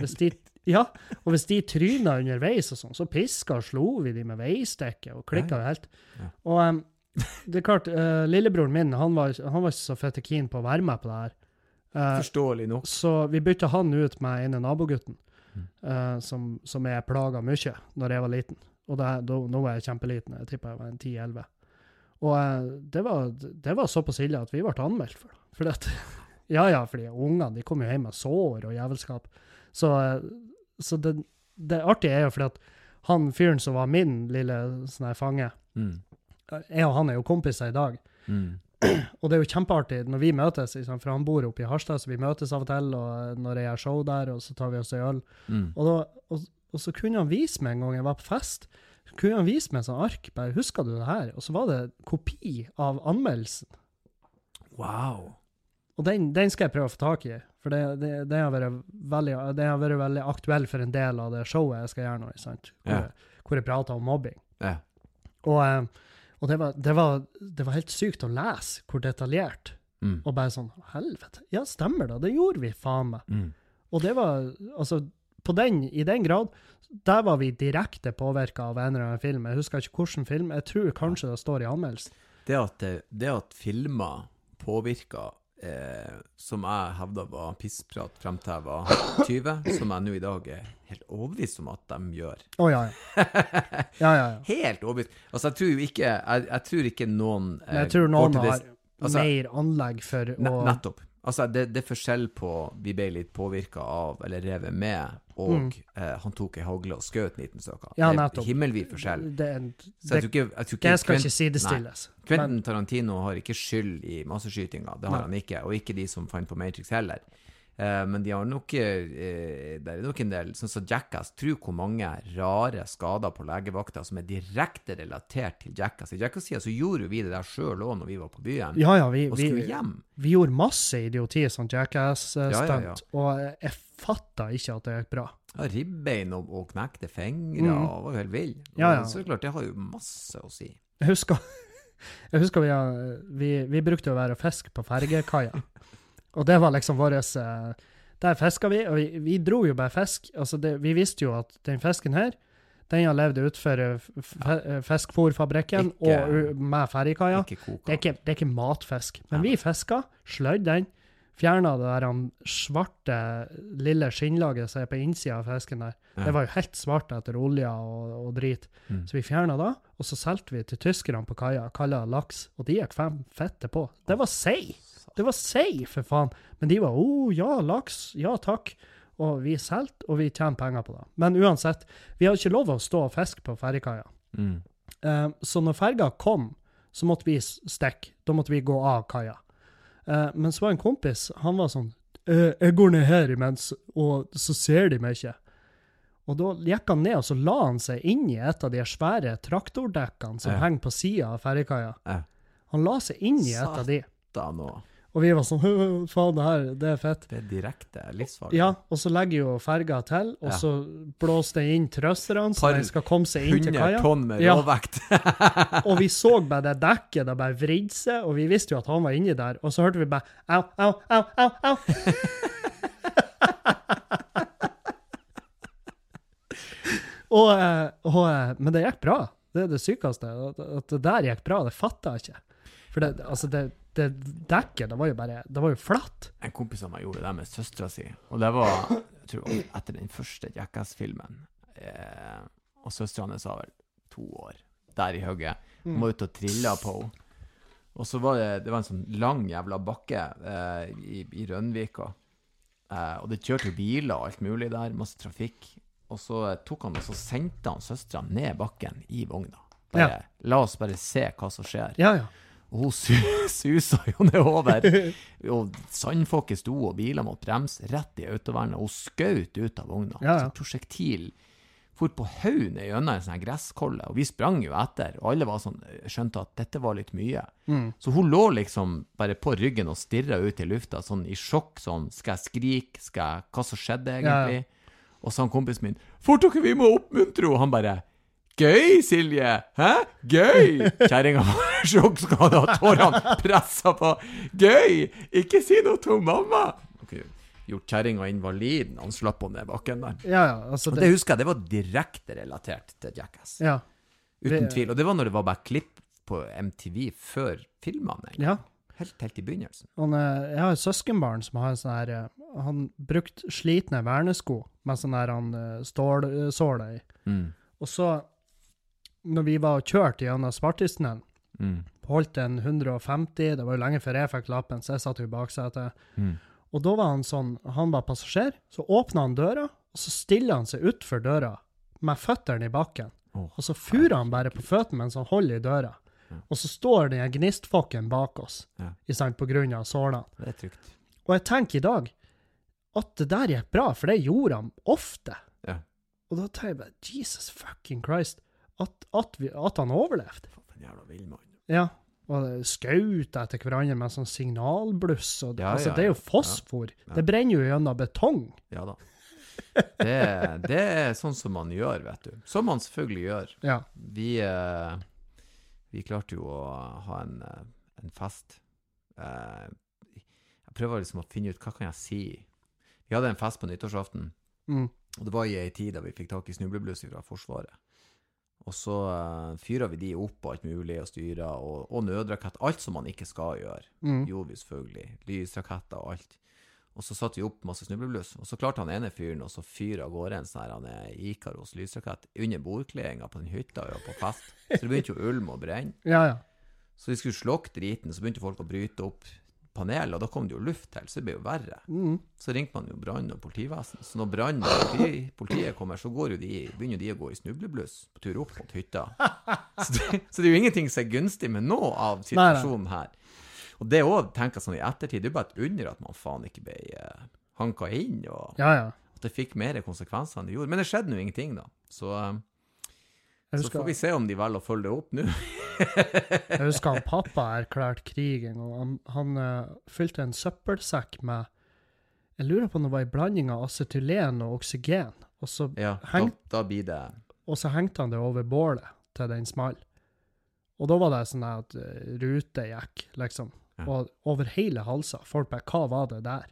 hvis de trynet underveis og sånn, så pisket og slo vi de med veistekke og klikket jo helt. Og det er klart, lillebroren min, han var ikke så fette keen på å være med på det her. Forståelig nok. Så vi bytte han ut med en nabogutten, som jeg plaget mye når jeg var liten. Og nå var jeg kjempeliten, jeg tippet jeg var en 10-11. Og det var såpass ille at vi ble anmeldt for det. Fordi ungene, de kom jo hjem med sår og jævelskap. Så det artige er jo fordi at han fyren som var min lille sånn her fange, jeg og han er jo kompiser i dag. Og det er jo kjempeartig når vi møtes, for han bor oppe i Harstad, så vi møtes av og til, og når jeg har show der, og så tar vi oss en øl. Og så kunne han vise meg en gang jeg var på fest, kunne han vise meg en sånn ark, bare, husker du det her? Og så var det kopi av anmeldelsen. Wow. Og den skal jeg prøve å få tak i, for det har vært veldig aktuell for en del av det showet jeg skal gjøre nå, sant? Hvor jeg prater om mobbing. Ja. Og det var helt sykt å lese hvor detaljert, og bare sånn, helvete, ja, stemmer det gjorde vi faen meg. Og det var, altså, i den grad, der var vi direkte påvirket av en eller annen film. Jeg husker ikke hvilken film, jeg tror kanskje det står i anmeldelsen. Det at filmer påvirker, som jeg hevdet var pissprat frem til jeg var 20, som jeg nå i dag er helt overbevist om at de gjør. Ja. Helt overbevist. Altså, jeg tror ikke noen... jeg tror noen har mer anlegg for å... Nettopp. Altså, det er forskjell på vi ble litt påvirket av, eller revet med, og han tok en hagle og skjøt 19 stykker. Ja, nettopp. Det er himmelvid forskjell. Så jeg tror ikke skal ikke sidestilles. Quentin Tarantino har ikke skyld i masseskytinga, det har han ikke, og ikke de som fant på Matrix heller. Men de har nok, det er nok en del, sånn som Jackass, tror hvor mange rare skader på legevakta som er direkte relatert til Jackass. I Jackass-siden så gjorde vi det der selv også når vi var på byen, og skulle hjem. Vi gjorde masse idioti som Jackass-stunt, og jeg fattet ikke at det gikk bra. Ja, ribbein og knekte fingre, og var jo helt vild. Så klart, det har jo masse å si. Jeg husker vi brukte å være fisk på fergekaia. Og det var liksom våres, der fisket vi, og vi dro jo bare fisk. Altså vi visste jo at den fisken her, den har levd utfor fiskfôrfabrikken og med fergekaia. Det er ikke matfisk. Men vi fisket, slødde den, fjernet det der svarte lille skinnlaget som er på innsiden av fisken der. Det var jo helt svart etter olje og drit. Så vi fjernet det, og så selte vi til tyskerne på kaia, kallet laks, og de gikk 5 fette på. Det var sei. Det var sei, for faen. Men de var, ja, laks, ja, takk. Og vi selt, og vi tjener penger på det. Men uansett, vi hadde ikke lov å stå og fiske på ferjekaia. Så når ferga kom, så måtte vi stikke. Da måtte vi gå av kaia. Men så var en kompis, han var sånn, jeg går ned her imens, og så ser de meg ikke. Og da gikk han ned, og så la han seg inn i et av de svære traktordekkene som henger på siden av ferjekaia. Han la seg inn i et av de. Og vi var sånn, faen, det er fett. Det er direkte livsfarlig. Ja, og så legger jo ferga til, og så blåser det inn trøsterne, så de skal komme seg inn til kaia. 100 tonn med råvekt. Og vi så bare det dekket, det bare vridde seg, og vi visste jo at han var inni der, og så hørte vi bare, au, au, au, au, au. Men det gikk bra. Det er det sykeste. At det der gikk bra, det fattet jeg ikke. For det dekket, det var jo flatt. En kompis av meg gjorde det med søstera si, og det var, jeg tror, etter den første Jackass-filmen, og søstera hennes var vel 2 år, der i høgget. Hun var ute og trillet på henne. Og så var det var en sånn lang jævla bakke i Rønvika, og det kjørte jo biler og alt mulig der, masse trafikk. Og så tok han og så sendte han søstera ned bakken i vogna. La oss bare se hva som skjer. Ja, ja. Og hun susa jo nedover. Og sandfolket sto, og biler måtte bremse rett i autovernet, og hun skjøt ut av vogna. Ja, ja. Så projektil for på haun gjennom en sånn gresskolle, og vi sprang jo etter, og alle var sånn, skjønte at dette var litt mye. Så hun lå liksom bare på ryggen og stirret ut i lufta, sånn i sjokk, sånn, skal jeg skrike, hva som skjedde egentlig? Ja. Og så han kompisen min, fort dere, vi må oppmuntre henne. Han bare, gøy, Silje! Hæ? Gøy! Kjæringen var sjokkskadet, og tårene presset på. Gøy! Ikke si noe til mamma! Okay. Gjort kjæringen invalid når han slapp henne ned bakken der. Ja, ja. Altså og det husker jeg, det var direkte relatert til Jackass. Ja. Uten tvil. Og det var når det var bare klipp på MTV før filmene. Ja. Helt i begynnelsen. Jeg har et søskenbarn som har en sånn her, han brukt slitne vernesko med sånn her stålsåle i. Og så, når vi var kjørt gjennom Svartisen, holdt en 150, det var jo lenge før jeg fikk lappen, så jeg satt jo i baksetet. Og da var han sånn, han var passasjer, så åpnet han døra, og så stiller han seg ut for døra, med føtterne i bakken. Og så furer han bare på føttene mens han holder i døra. Og så står den gnistfokken bak oss, i stedet på grunn av sålene. Det er trygt. Og jeg tenker i dag, at det der gikk bra, for det gjorde han ofte. Ja. Og da tenker jeg bare, Jesus fucking Christ, at han overlevde. For en jævla villmann. Ja, og skaut etter hverandre med sånn signalbluss, og altså, det er jo fosfor. Ja. Det brenner jo gjennom betong. Ja da. Det er sånn som man gjør, vet du. Som man selvfølgelig gjør. Ja. Vi klarte jo å ha en fest. Jeg prøver liksom å finne ut, hva kan jeg si? Vi hadde en fest på nyttårsaften, og det var i en tid da vi fikk tak i snublebluss fra Forsvaret. Og så fyrer vi de opp på alt mulig, og styrer, og nødrakett, alt som man ikke skal gjøre. Jo, vi selvfølgelig. Lysraketter og alt. Og så satt vi opp masse snublebluss, og så klarte han ene fyren, og så fyrer av gårde en sånn her, han Ikaros lysrakett under bordkledinga på den hytta og på fest. Så det begynte jo ulm og brenne. Ja, ja. Så vi skulle slokke driten, så begynte folk å bryte opp panel, og da kom det jo luft til, så det ble jo verre. Så ringte man jo brann og politivesen. Så når brann og politiet kommer, så begynner de å gå i snublebluss på tur opp mot hytta. Så det er jo ingenting som er gunstig med noe av situasjonen her. Og det også, tenker jeg sånn i ettertid, det er jo bare et under at man faen ikke ble hanka inn, og at det fikk mer konsekvenser enn det gjorde. Men det skjedde jo ingenting da. Så får vi se om de velger å følge det opp nå. Jeg husker han pappa erklært krigen, og han fylte en søppelsekk med, jeg lurer på om det var en blanding av acetylen og oksygen, og så, da blir det. Og så hengte han det over bålet til den small. Og da var det sånn at rute gikk, liksom. Og over hele halsen. Folk bare, hva var det der?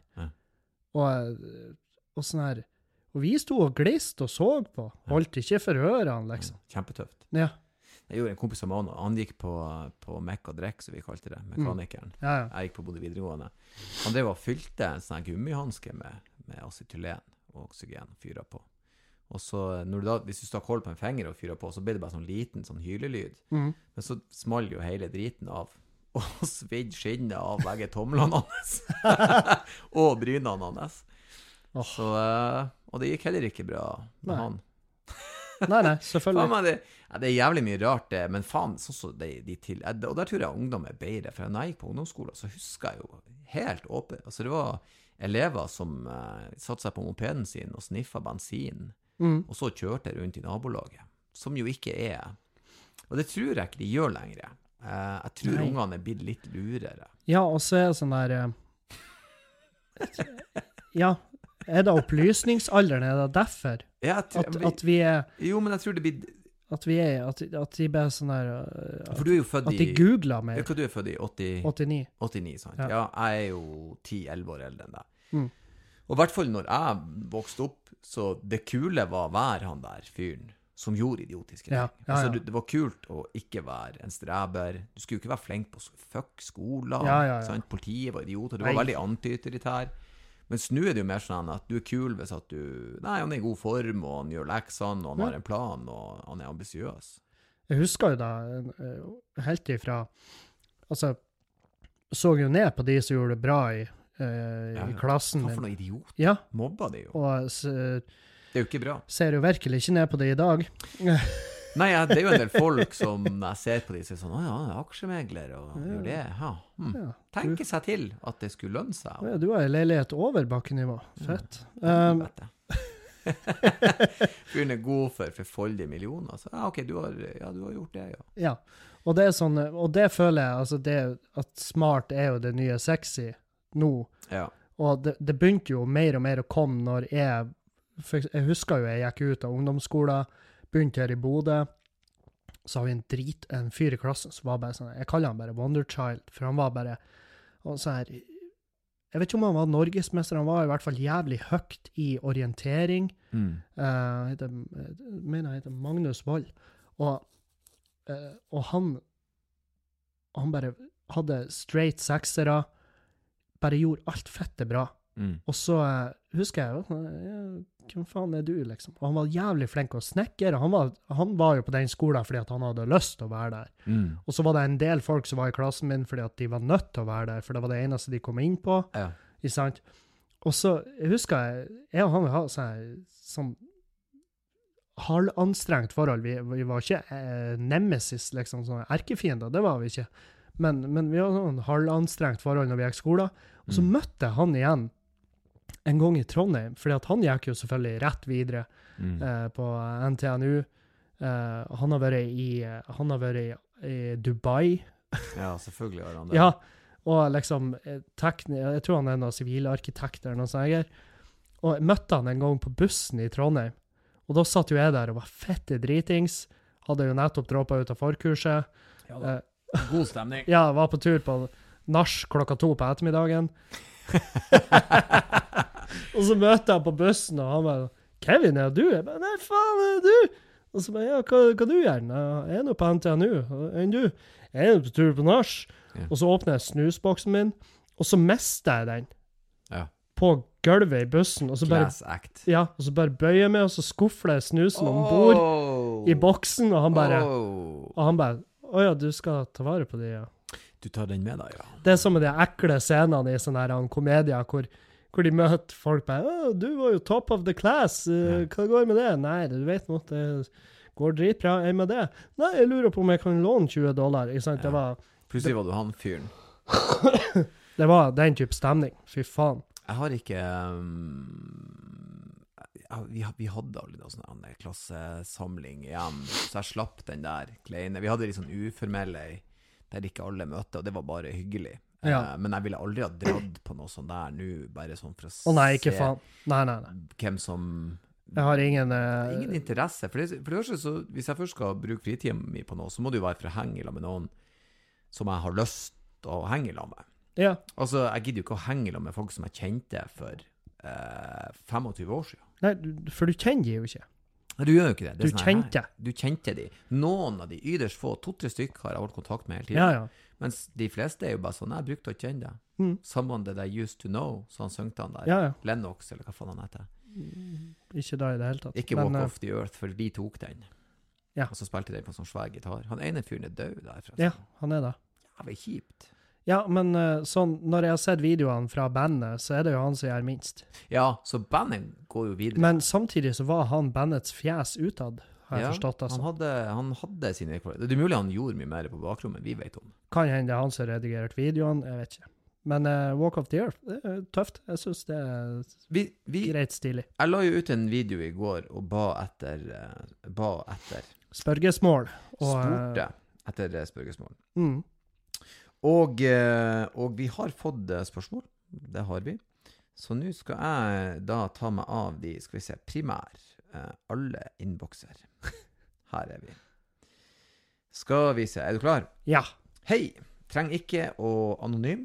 Og sånn her, og vi stod og gliste og så på. Holdt ikke for ørene, liksom. Kjempetøft. Ja. Jeg gjorde en kompis av meg, han gikk på Mekk og Drekk, som vi kalte det, mekanikeren. Jeg gikk på både videregående. Han drev og fylte en sånn gummihanske med acetylen og oksygen og fyret på. Og så, hvis du stakk hold på en finger og fyret på, så ble det bare sånn liten sånn hylelyd. Men så small jo hele driten av. og svidd skinnet av begge tomlene hans. Og brynene hans. Så, og det gikk heller ikke bra med han. Nei, selvfølgelig. Faen, det er jævlig mye rart det, men faen, sånn så de til, og der tror jeg ungdom er bedre, for når jeg gikk på ungdomsskolen, så husker jeg jo helt åpent, altså det var elever som satt seg på mopeden sin og sniffet bensin, og så kjørte rundt i nabolaget, som jo ikke er, og det tror jeg ikke de gjør lenger. Jeg tror ungene er blitt litt lurere. Ja, og så er det sånn der, ja, er det opplysningsalderen, er det derfor? Ja, at vi er... Jo, men jeg tror det blir... At de bare sånn der... For du er jo født at de googler mer. Ja, hva du er født i? 89. 89, sant? Ja. Ja, jeg er jo 10-11 år eldre enn deg. Og i hvert fall når jeg vokste opp, så det kule var å være han der fyren som gjorde idiotiske ting. Altså, det var kult å ikke være en streber. Du skulle jo ikke være flink på fuck skolen. Sant? Politiet var idioter. Du var veldig antyteritær. Men nå er det jo mer sånn at du er kul hvis at han er i god form, og han gjør leksene, og han har en plan, og han er ambisiøs. Jeg husker jo da, helt ifra, altså, så jo ned på de som gjorde det bra i klassen. Hva for noe idiot? Ja. Mobba de jo. Og det er jo ikke bra. Ser jo virkelig ikke ned på det i dag. Nei, det er jo en del folk som jeg ser på de, sier sånn, ja, aksjemegler, og gjør det, tenker seg til at det skulle lønne seg. Ja, du har en leilighet over bakkenivå. Fett. Fyren er god for forfoldige millioner, så ok, du har gjort det, ja. Ja, og det er sånn, og det føler jeg, altså det at smart er jo det nye sexy nå, og det begynte jo mer og mer å komme når jeg husker jo jeg gikk ut av ungdomsskolen, begynte her i Bodø, så har vi en fyr i klassen som var bare sånn, jeg kaller han bare Wonder Child, for han var bare, og så her, jeg vet ikke om han var norgesmester, han var i hvert fall jævlig høyt i orientering, jeg mener han heter Magnus Wall, og han bare hadde straight sexere, bare gjorde alt fette bra, og så husker jeg, hvem faen er du, liksom? Og han var jævlig flink å snekker, og han var jo på den skolen fordi at han hadde lyst til å være der. Og så var det en del folk som var i klassen min fordi at de var nødt til å være der, for det var det eneste de kom inn på. Ikke sant? Og så, jeg husker jeg og han hadde sånn halvanstrengt forhold. Vi var ikke nemesis, liksom, sånn erkefiender, det var vi ikke. Men vi hadde sånn halvanstrengt forhold når vi gikk skolen. Og så møtte jeg han igjen en gang i Trondheim, fordi at han gikk jo selvfølgelig rett videre på NTNU. Han har vært i Dubai. Ja, selvfølgelig har han det. Ja, og liksom, jeg tror han er noen sivilarkitekt eller noe sånt. Og jeg møtte han en gang på bussen i Trondheim, og da satt jo jeg der og var fette dritings, hadde jo nettopp droppet ut av forkurset. Ja, god stemning. Ja, var på tur på nach 2:00 på ettermiddagen. Og så møtte jeg på bussen, og han bare, Kevin, er du? Jeg bare, nei, faen, er du? Og så bare, ja, hva du gjør? Jeg er nå på NTNU. Enn du? Jeg er på tur på nach. Ja. Og så åpner jeg snusboksen min, og så mister jeg den. Ja. På gulvet i bussen. Og så bare, ja, og så bare bøyer jeg meg, og så skuffler jeg snusen ombord i boksen, og han bare, åja, du skal ta vare på det, ja. Du tar den med deg, ja. Det er som med de ekle scenene i sånne her komedier, hvor de møter folk bare, du var jo top of the class, hva går med det? Nei, du vet noe, det går dritbra, med det? Nei, jeg lurer på om jeg kan låne $20, ikke sant? Ja. Plutselig var du han fyren. Det var den type stemning, fy faen. Jeg har ikke... vi hadde aldri noen sånn klassesamling igjen, så jeg slapp den der kleine. Vi hadde litt sånn uformelle der ikke alle møtte, og det var bare hyggelig. Ja. Men jeg ville aldri ha dratt på noe sånt der nå, bare sånn for å nei, ikke faen. Nei. Hvem som... Jeg har ingen interesse. For det første, så, hvis jeg først skal bruke fritiden min på noe, så må det jo være for å henge med noen som jeg har lyst til å henge med. Ja. Altså, jeg gidder jo ikke å henge med folk som jeg kjente for 25 år siden. Nei, for du kjenner de jo ikke. Nei, du gjør jo ikke det. Du kjente de. Noen av de, yderst få, 2-3 stykker har jeg holdt kontakt med hele tiden. Ja. Mens de fleste er jo bare sånn, jeg brukte å kjenne det. Someone that I used to know, så han søngte han der. Ja. Lennox, eller hva faen han heter. Ikke da i det hele tatt. Ikke Walk Off the Earth, for de tok den. Ja. Og så spilte de på sånn svær gitar. Han ene fyren er død der. Ja, han er det. Det var kjipt. Ja, men sånn, når jeg har sett videoene fra bandet, så er det jo han som gjør minst. Ja, så bandet går jo videre. Men samtidig så var han bandets fjes utad, har jeg forstått. Altså. Han hadde sine kvaliteter. Det er mulig han gjorde mye mer på bakrommet, vi vet om. Kan hende det er han som redigerte videoene, jeg vet ikke. Men Walk of the Earth, det er tøft. Jeg synes det er greit stilig. Jeg la jo ut en video i går og ba etter Spørgesmål. Spurte etter spørgesmål. Mm. Og vi har fått spørsmål. Det har vi. Så nå skal jeg da ta meg av de, skal vi se, primær. Alle innbokser. Her er vi. Skal vi se, er du klar? Ja. Hei, trenger ikke å anonym.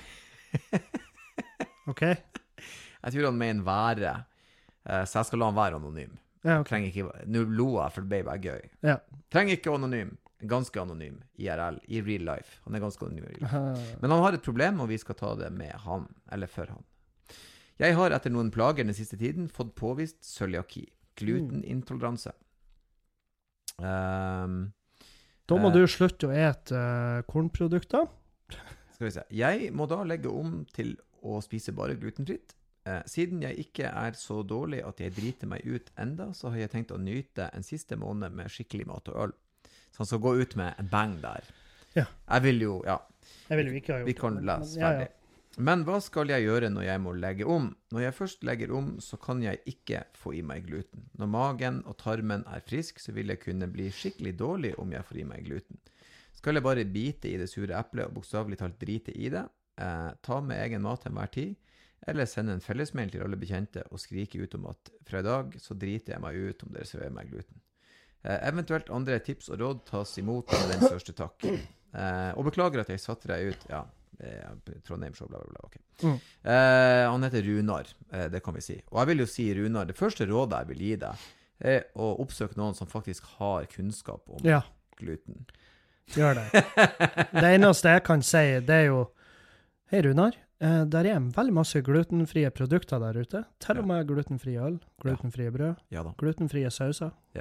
Ok. Jeg tror han mener være, så jeg skal la han være anonym. Ja, ok. Trenger ikke, nå lo jeg, for det ble bare gøy. Ja. Trenger ikke anonym. Ganske anonym, IRL, i real life. Han er ganske anonym i real life. Men han har et problem, og vi skal ta det med han, eller for han. Jeg har etter noen plager den siste tiden fått påvist cøliaki, glutenintoleranse. Da må du slutte å ete kornprodukter. Skal vi se. Jeg må da legge om til å spise bare glutenfritt. Siden jeg ikke er så dårlig at jeg driter meg ut enda, så har jeg tenkt å nyte en siste måned med skikkelig mat og øl. Så han skal gå ut med en bang der. Ja. Jeg vil jo, ja. Jeg vil jo ikke ha gjort vi kan lese ja, ferdig. Men hva skal jeg gjøre når jeg må legge om? Når jeg først legger om, så kan jeg ikke få i meg gluten. Når magen og tarmen er frisk, så vil jeg kunne bli skikkelig dårlig om jeg får i meg gluten. Skal jeg bare bite i det sure eplet og bokstavelig talt drite i det, ta med egen mat til enhver tid, eller sende en fellesmail til alle bekjente og skrike ut om at fra i dag så driter jeg meg ut om dere serverer meg gluten. Eventuelt andre tips og råd tas imot med den største takk. Og beklager at jeg satte deg ut, ja, Trondheim show, bla bla bla, ok. Han heter Runar, det kan vi si. Og jeg vil jo si, Runar, det første rådet jeg vil gi deg, er å oppsøke noen som faktisk har kunnskap om gluten. Gjør det. Det eneste jeg kan si, det er jo, hei Runar, der er veldig masse glutenfrie produkter der ute. Til og med glutenfrie øl, glutenfrie brød, glutenfrie sauser. Ja.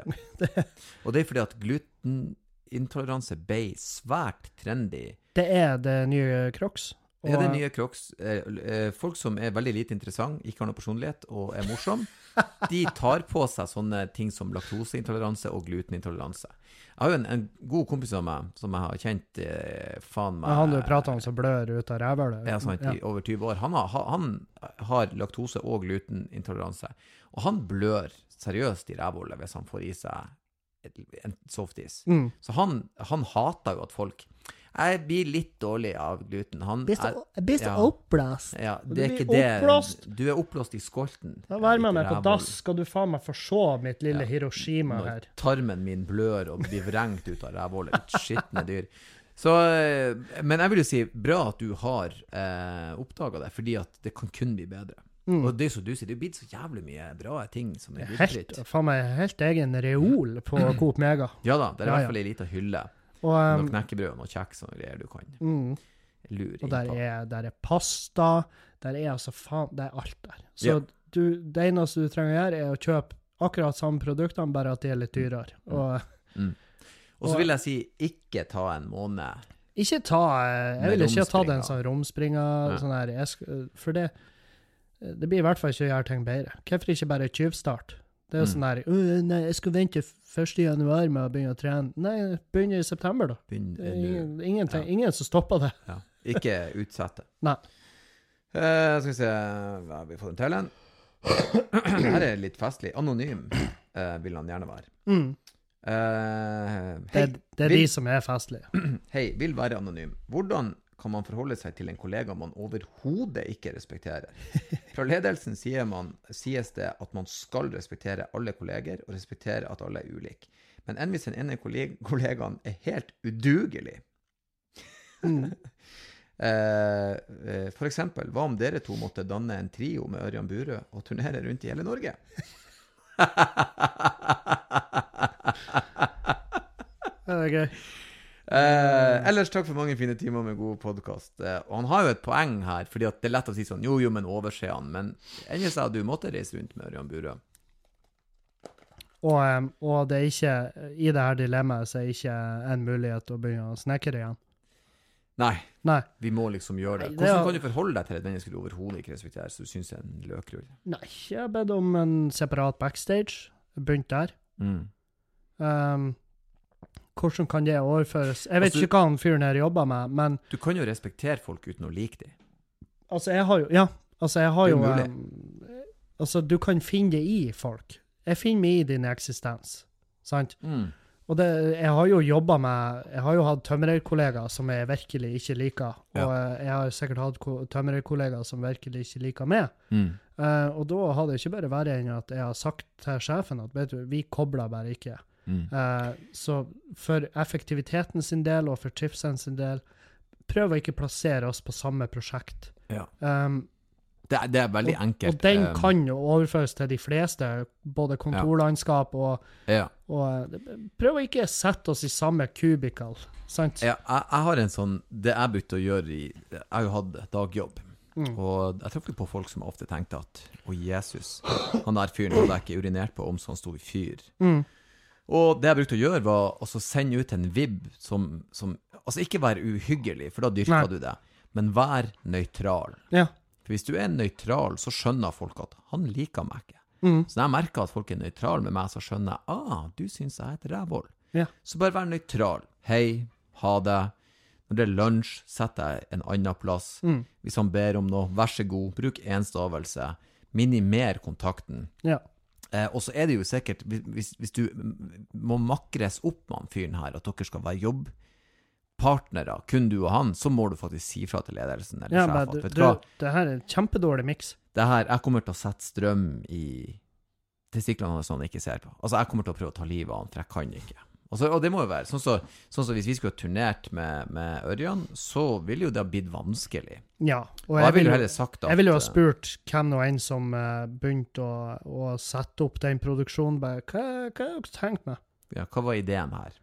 Og det er fordi at glutenintoleranse ble svært trendy. Det er det nye Crocs. Det er det nye Crocs. Folk som er veldig lite interessant, ikke har noe personlighet og er morsom, de tar på seg sånne ting som laktoseintoleranse og glutenintoleranse. Jeg har jo en god kompis av meg, som jeg har kjent faen meg... Han du prater om som blør ut av rævhølet. Ja, sant, i over 20 år. Han har laktose og glutenintoleranse, og han blør seriøst i rævhølet hvis han får i seg en softis. Så han hater jo at folk... Jeg blir litt dårlig av gluten. Jeg blir så oppblåst. Ja, det er ikke det. Du er oppblåst i skolten. Da vær med meg på dass, skal du faen meg få se mitt lille Hiroshima her. Når tarmen min blør og blir vrengt ut av rævhålet. Skittende dyr. Så, men jeg vil jo si, bra at du har oppdaget det, fordi at det kan kun bli bedre. Og det er så du sier, det blir så jævlig mye bra ting som er glutenfritt. Faen meg helt egen reol på Coop Mega. Ja da, det er i hvert fall en liten hylle. Og, noen knekkebrød og noen kjeks og greier du kan lure og der er pasta, der er altså faen, det er alt der. Så det eneste du trenger å gjøre er å kjøpe akkurat samme produktene, bare at de er litt dyrere. Og så vil jeg si, ikke ta en måned. Ikke ta, jeg vil ikke ta den sånn romspringer, sånn her, for det blir i hvert fall ikke å gjøre ting bedre. Hvorfor ikke bare tyvstart? Det er jo sånn der, nei, jeg skal vente 1. januar med å begynne å trene. Nei, begynne i september da. Ingen som stopper det. Ja. Ikke utsette. Nei. Skal vi se, vi får den til en. Her er litt festlig. Anonym vil han gjerne være. Hei, det er de som er festlige. Hei, vil være anonym. Hvordan kan man forholde seg til en kollega man overhodet ikke respekterer? Fra ledelsen sies det at man skal respektere alle kolleger og respektere at alle er ulike. Men enn hvis den ene kollegaen er helt udugelig? For eksempel, hva om dere to måtte danne en trio med Ørjan Burøe og turnere rundt i hele Norge? Det er gøy. Ellers takk for mange fine timer med god podcast. Og han har jo et poeng her, fordi at det er lett å si sånn, jo, men overse han. Men ennå sa du måtte reise rundt med Ørjan Burøe. Og det er ikke, i det her dilemmaet, så er ikke en mulighet å begynne å snekre igjen. Nei, vi må liksom gjøre det. Nei, Hvordan kan du forholde deg til et menneske du overhodet ikke respekterer, så du synes det en løkrull? Nei, jeg har bedt om en separat backstage. Begynt der. Hvordan kan det overføres? Jeg vet ikke hva han fyren her jobber med, men... Du kan jo respektere folk uten å like dem. Altså, jeg har jo... Ja, altså, jeg har Det er jo... mulig. Altså, du kan finne det i folk. Jeg finner meg i din eksistens. Sant? Og det, jeg har jo jobbet med... Jeg har jo hatt tømrerkollegaer som jeg virkelig ikke liker. Og jeg har sikkert hatt tømrerkollegaer som virkelig ikke liker meg. Og da har det ikke bare vært enn at jeg har sagt til sjefen at, vet du, vi kobler bare ikke. Så for effektiviteten sin del og for trivselen sin del, prøv å ikke plassere oss på samme prosjekt. Det er veldig enkelt. Og den kan jo overføres til de fleste, både kontorlandskap og prøv å ikke sette oss i samme kubikel, sant? Jeg har en sånn, det jeg begynte å gjøre jeg har jo hatt dagjobb, og jeg traff på folk som ofte tenkte at, Jesus, han der fyren hadde jeg ikke urinert på om så han stod i fyr. Og det jeg brukte å gjøre var å sende ut en vibb som altså ikke være uhyggelig, for da dyrker du det, men vær nøytral. For hvis du er nøytral, så skjønner folk at han liker meg ikke. Så når jeg merker at folk er nøytral med meg, så skjønner jeg, du synes jeg er et rævål. Så bare vær nøytral. Hei, ha det. Når det er lunsj, sett deg en annen plass. Hvis han ber om noe, vær så god, bruk en stavelse. Minimer kontakten. Og så er det jo sikkert, hvis du må makres opp med han fyren her, at dere skal være jobbpartnere, kun du og han, så må du faktisk si fra til ledelsen eller sjefen. Det her er en kjempedårlig mix. Det her, jeg kommer til å sette strøm i testiklene hans sånn jeg ikke ser på. Altså, jeg kommer til å prøve å ta livet av han, for jeg kan ikke. Og det må jo være, sånn så hvis vi skulle ha turnert med Ørjan, så ville jo det ha blitt vanskelig. Ja, og jeg ville jo heller sagt at... Jeg ville jo ha spurt hvem og en som begynte å sette opp den produksjonen, bare, hva har dere tenkt med? Ja, hva var ideen her?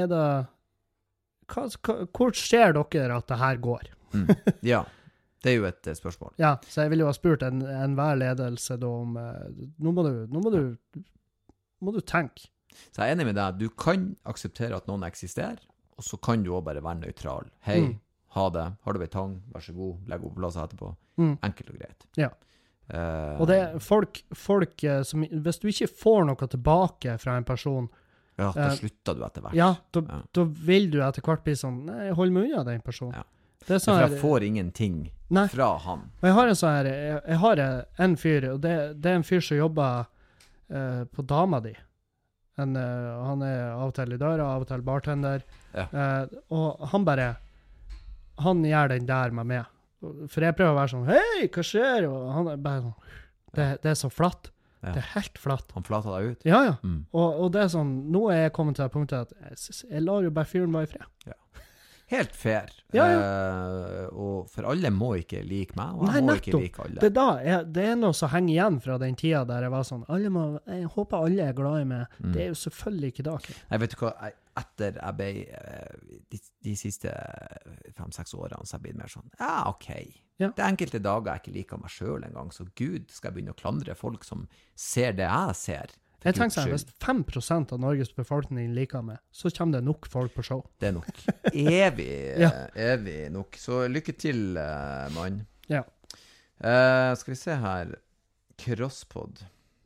Hvor ser dere at det her går? Ja, det er jo et spørsmål. Ja, så jeg ville jo ha spurt enhver ledelse da om, nå må du tenke. Så jeg er enig med deg, du kan akseptere at noen eksisterer, og så kan du også bare være nøytral. Hei, ha det, har du betang, vær så god, legg opp plasset etterpå. Enkelt og greit. Ja. Og det er folk som, hvis du ikke får noe tilbake fra en person, ja, da slutter du etter hvert. Ja, da vil du etter hvert bli sånn, nei, hold meg unna den personen. Ja. Det er sånn for jeg får ingenting fra han. Og jeg har en sånn her, jeg har en fyr, og det er en fyr som jobber på dama di. Han er av og til i døra, av og til bartender. Og han gjør den der med meg. For jeg prøver å være sånn, hei, hva skjer? Og han er bare sånn, det er så flatt. Det er helt flatt. Han flatter deg ut? Ja. Og det er sånn, nå er jeg kommet til det punktet at jeg lar jo bare fyren være i fred. Ja. Helt fair. Og for alle må ikke like meg, og jeg må ikke like alle. Det er noe som henger igjen fra den tida der jeg var sånn, jeg håper alle er glad i meg. Det er jo selvfølgelig ikke da. Jeg vet du hva, etter jeg ble de siste 5-6 årene, så jeg ble mer sånn, ok. Det er enkelte dager jeg ikke liker meg selv en gang, så Gud skal jeg begynne å klandre folk som ser det jeg ser. Jeg tenker sånn, hvis 5% av Norges befolkning liker meg, så kommer det nok folk på show. Det er nok. Evig nok. Så lykke til, mann. Ja. Skal vi se her. Crosspod.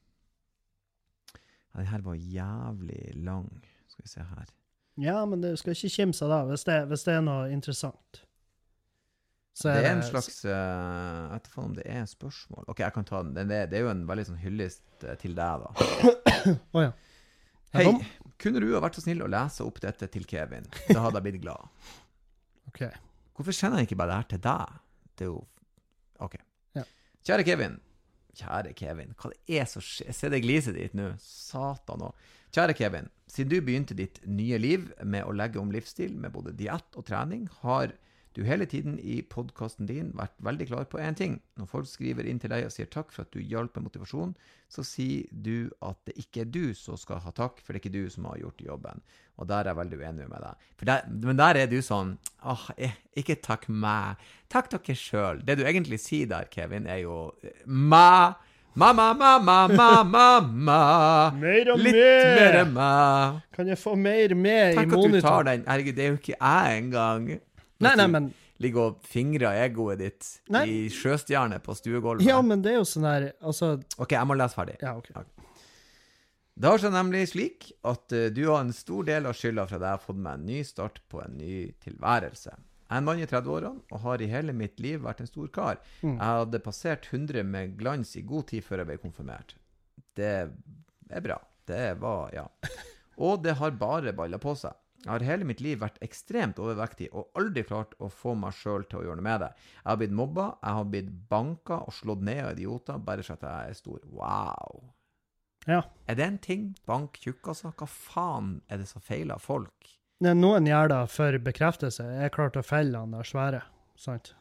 Den her var jævlig lang. Skal vi se her. Ja, men det skal ikke kimse da, hvis det er noe interessant. Så det er en slags, jeg vet ikke om det er spørsmål. Ok, jeg kan ta den. Det er jo en veldig sånn hyllest til deg da. Ja. Hei, kunne du ha vært så snill å lese opp dette til Kevin? Da hadde jeg blitt glad. Ok. Hvorfor sender jeg ikke bare det her til deg? Det er jo... Ok. Ja. Kjære Kevin, hva det er så skjer? Se det gliset ditt nå. Satan også. Kjære Kevin, siden du begynte ditt nye liv med å legge om livsstil med både diett og trening, har du hele tiden i podcasten din vært veldig klar på en ting. Når folk skriver inn til deg og sier takk for at du hjalp med motivasjon, så sier du at det ikke er du som skal ha takk, for det er ikke du som har gjort jobben. Og der er jeg veldig uenig med deg. Men der er du sånn, ikke takk meg, takk dere selv. Det du egentlig sier der, Kevin, er jo mamma. Mer og litt mer enn meg. Kan jeg få mer med i monitor? Takk at du tar den. Herregud, det er jo ikke jeg engang. Nei, men ligger og fingrer egoet ditt i sjøstjerne på stuegolvet. Ja, men det er jo sånn der, altså... Ok, jeg må lese ferdig. Ja, ok. Det har seg nemlig slik at du har en stor del av skylda for at jeg har fått meg en ny start på en ny tilværelse. Jeg er en mann i 30-årene, og har i hele mitt liv vært en stor kar. Jeg hadde passert 100 med glans i god tid før jeg ble konfirmert. Det er bra. Det var, ja. Og det har bare ballet på seg. Jeg har hele mitt liv vært ekstremt overvektig, og aldri klart å få meg selv til å gjøre noe med det. Jeg har blitt mobbet, jeg har blitt banket og slått ned av idioter, bare for at jeg er stor. Wow. Ja. Er det en ting? Bank tjukkaser? Hva faen er det som feiler folk? Noen gjør det for bekreftelse. Jeg klarte å felle han der svære. Sant?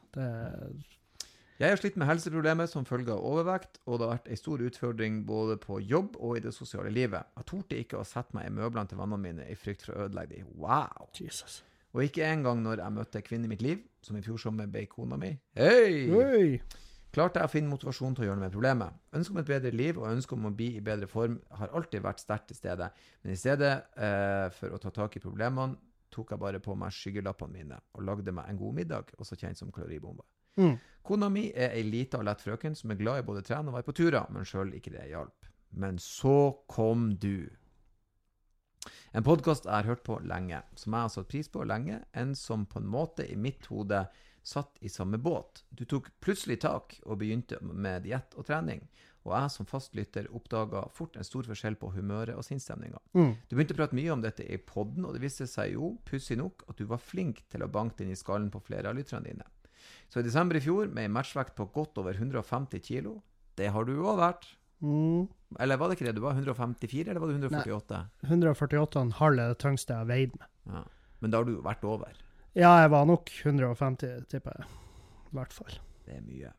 Jeg har slitt med helseproblemer som følge av overvekt, og det har vært en stor utfordring både på jobb og i det sosiale livet. Jeg torde ikke å sette meg i møblene til vennene mine i frykt for å ødelegge dem. Wow! Jesus. Og ikke engang når jeg møtte kvinnen i mitt liv, som i fjor sommer ble kona mi. Hei! Klarte jeg å finne motivasjon til å gjøre noe med problemet. Ønsket om et bedre liv og ønsket om å bli i bedre form har alltid vært sterkt til stede. Men i stedet for å ta tak i problemene, tok jeg bare på meg skyggelappene mine og lagde meg en god middag, også kjent som kaloribombe. Kona mi er en liten og lett frøken som er glad i både trene og være på turer, men selv ikke det hjalp. Men så kom du. En podcast jeg har hørt på lenge, som jeg har satt pris på lenge, en som på en måte i mitt hode satt i samme båt. Du tok plutselig tak og begynte med diett og trening, og jeg som fastlytter oppdaget fort en stor forskjell på humøret og sinnsstemninga. Du begynte å prate mye om dette i podden, og det viste seg jo, pussig nok, at du var flink til å banke den i skallen på flere av lytterne dine. Så i desember i fjor, med en matchvekt på godt over 150 kilo, det har du også vært. Eller var det ikke det? Du var 154, eller var det 148? Nei, 148,5 er det tyngste jeg har veid med. Ja. Men da har du vært over. Ja, jeg var nok 150, tipper jeg. I hvert fall. Det er mye.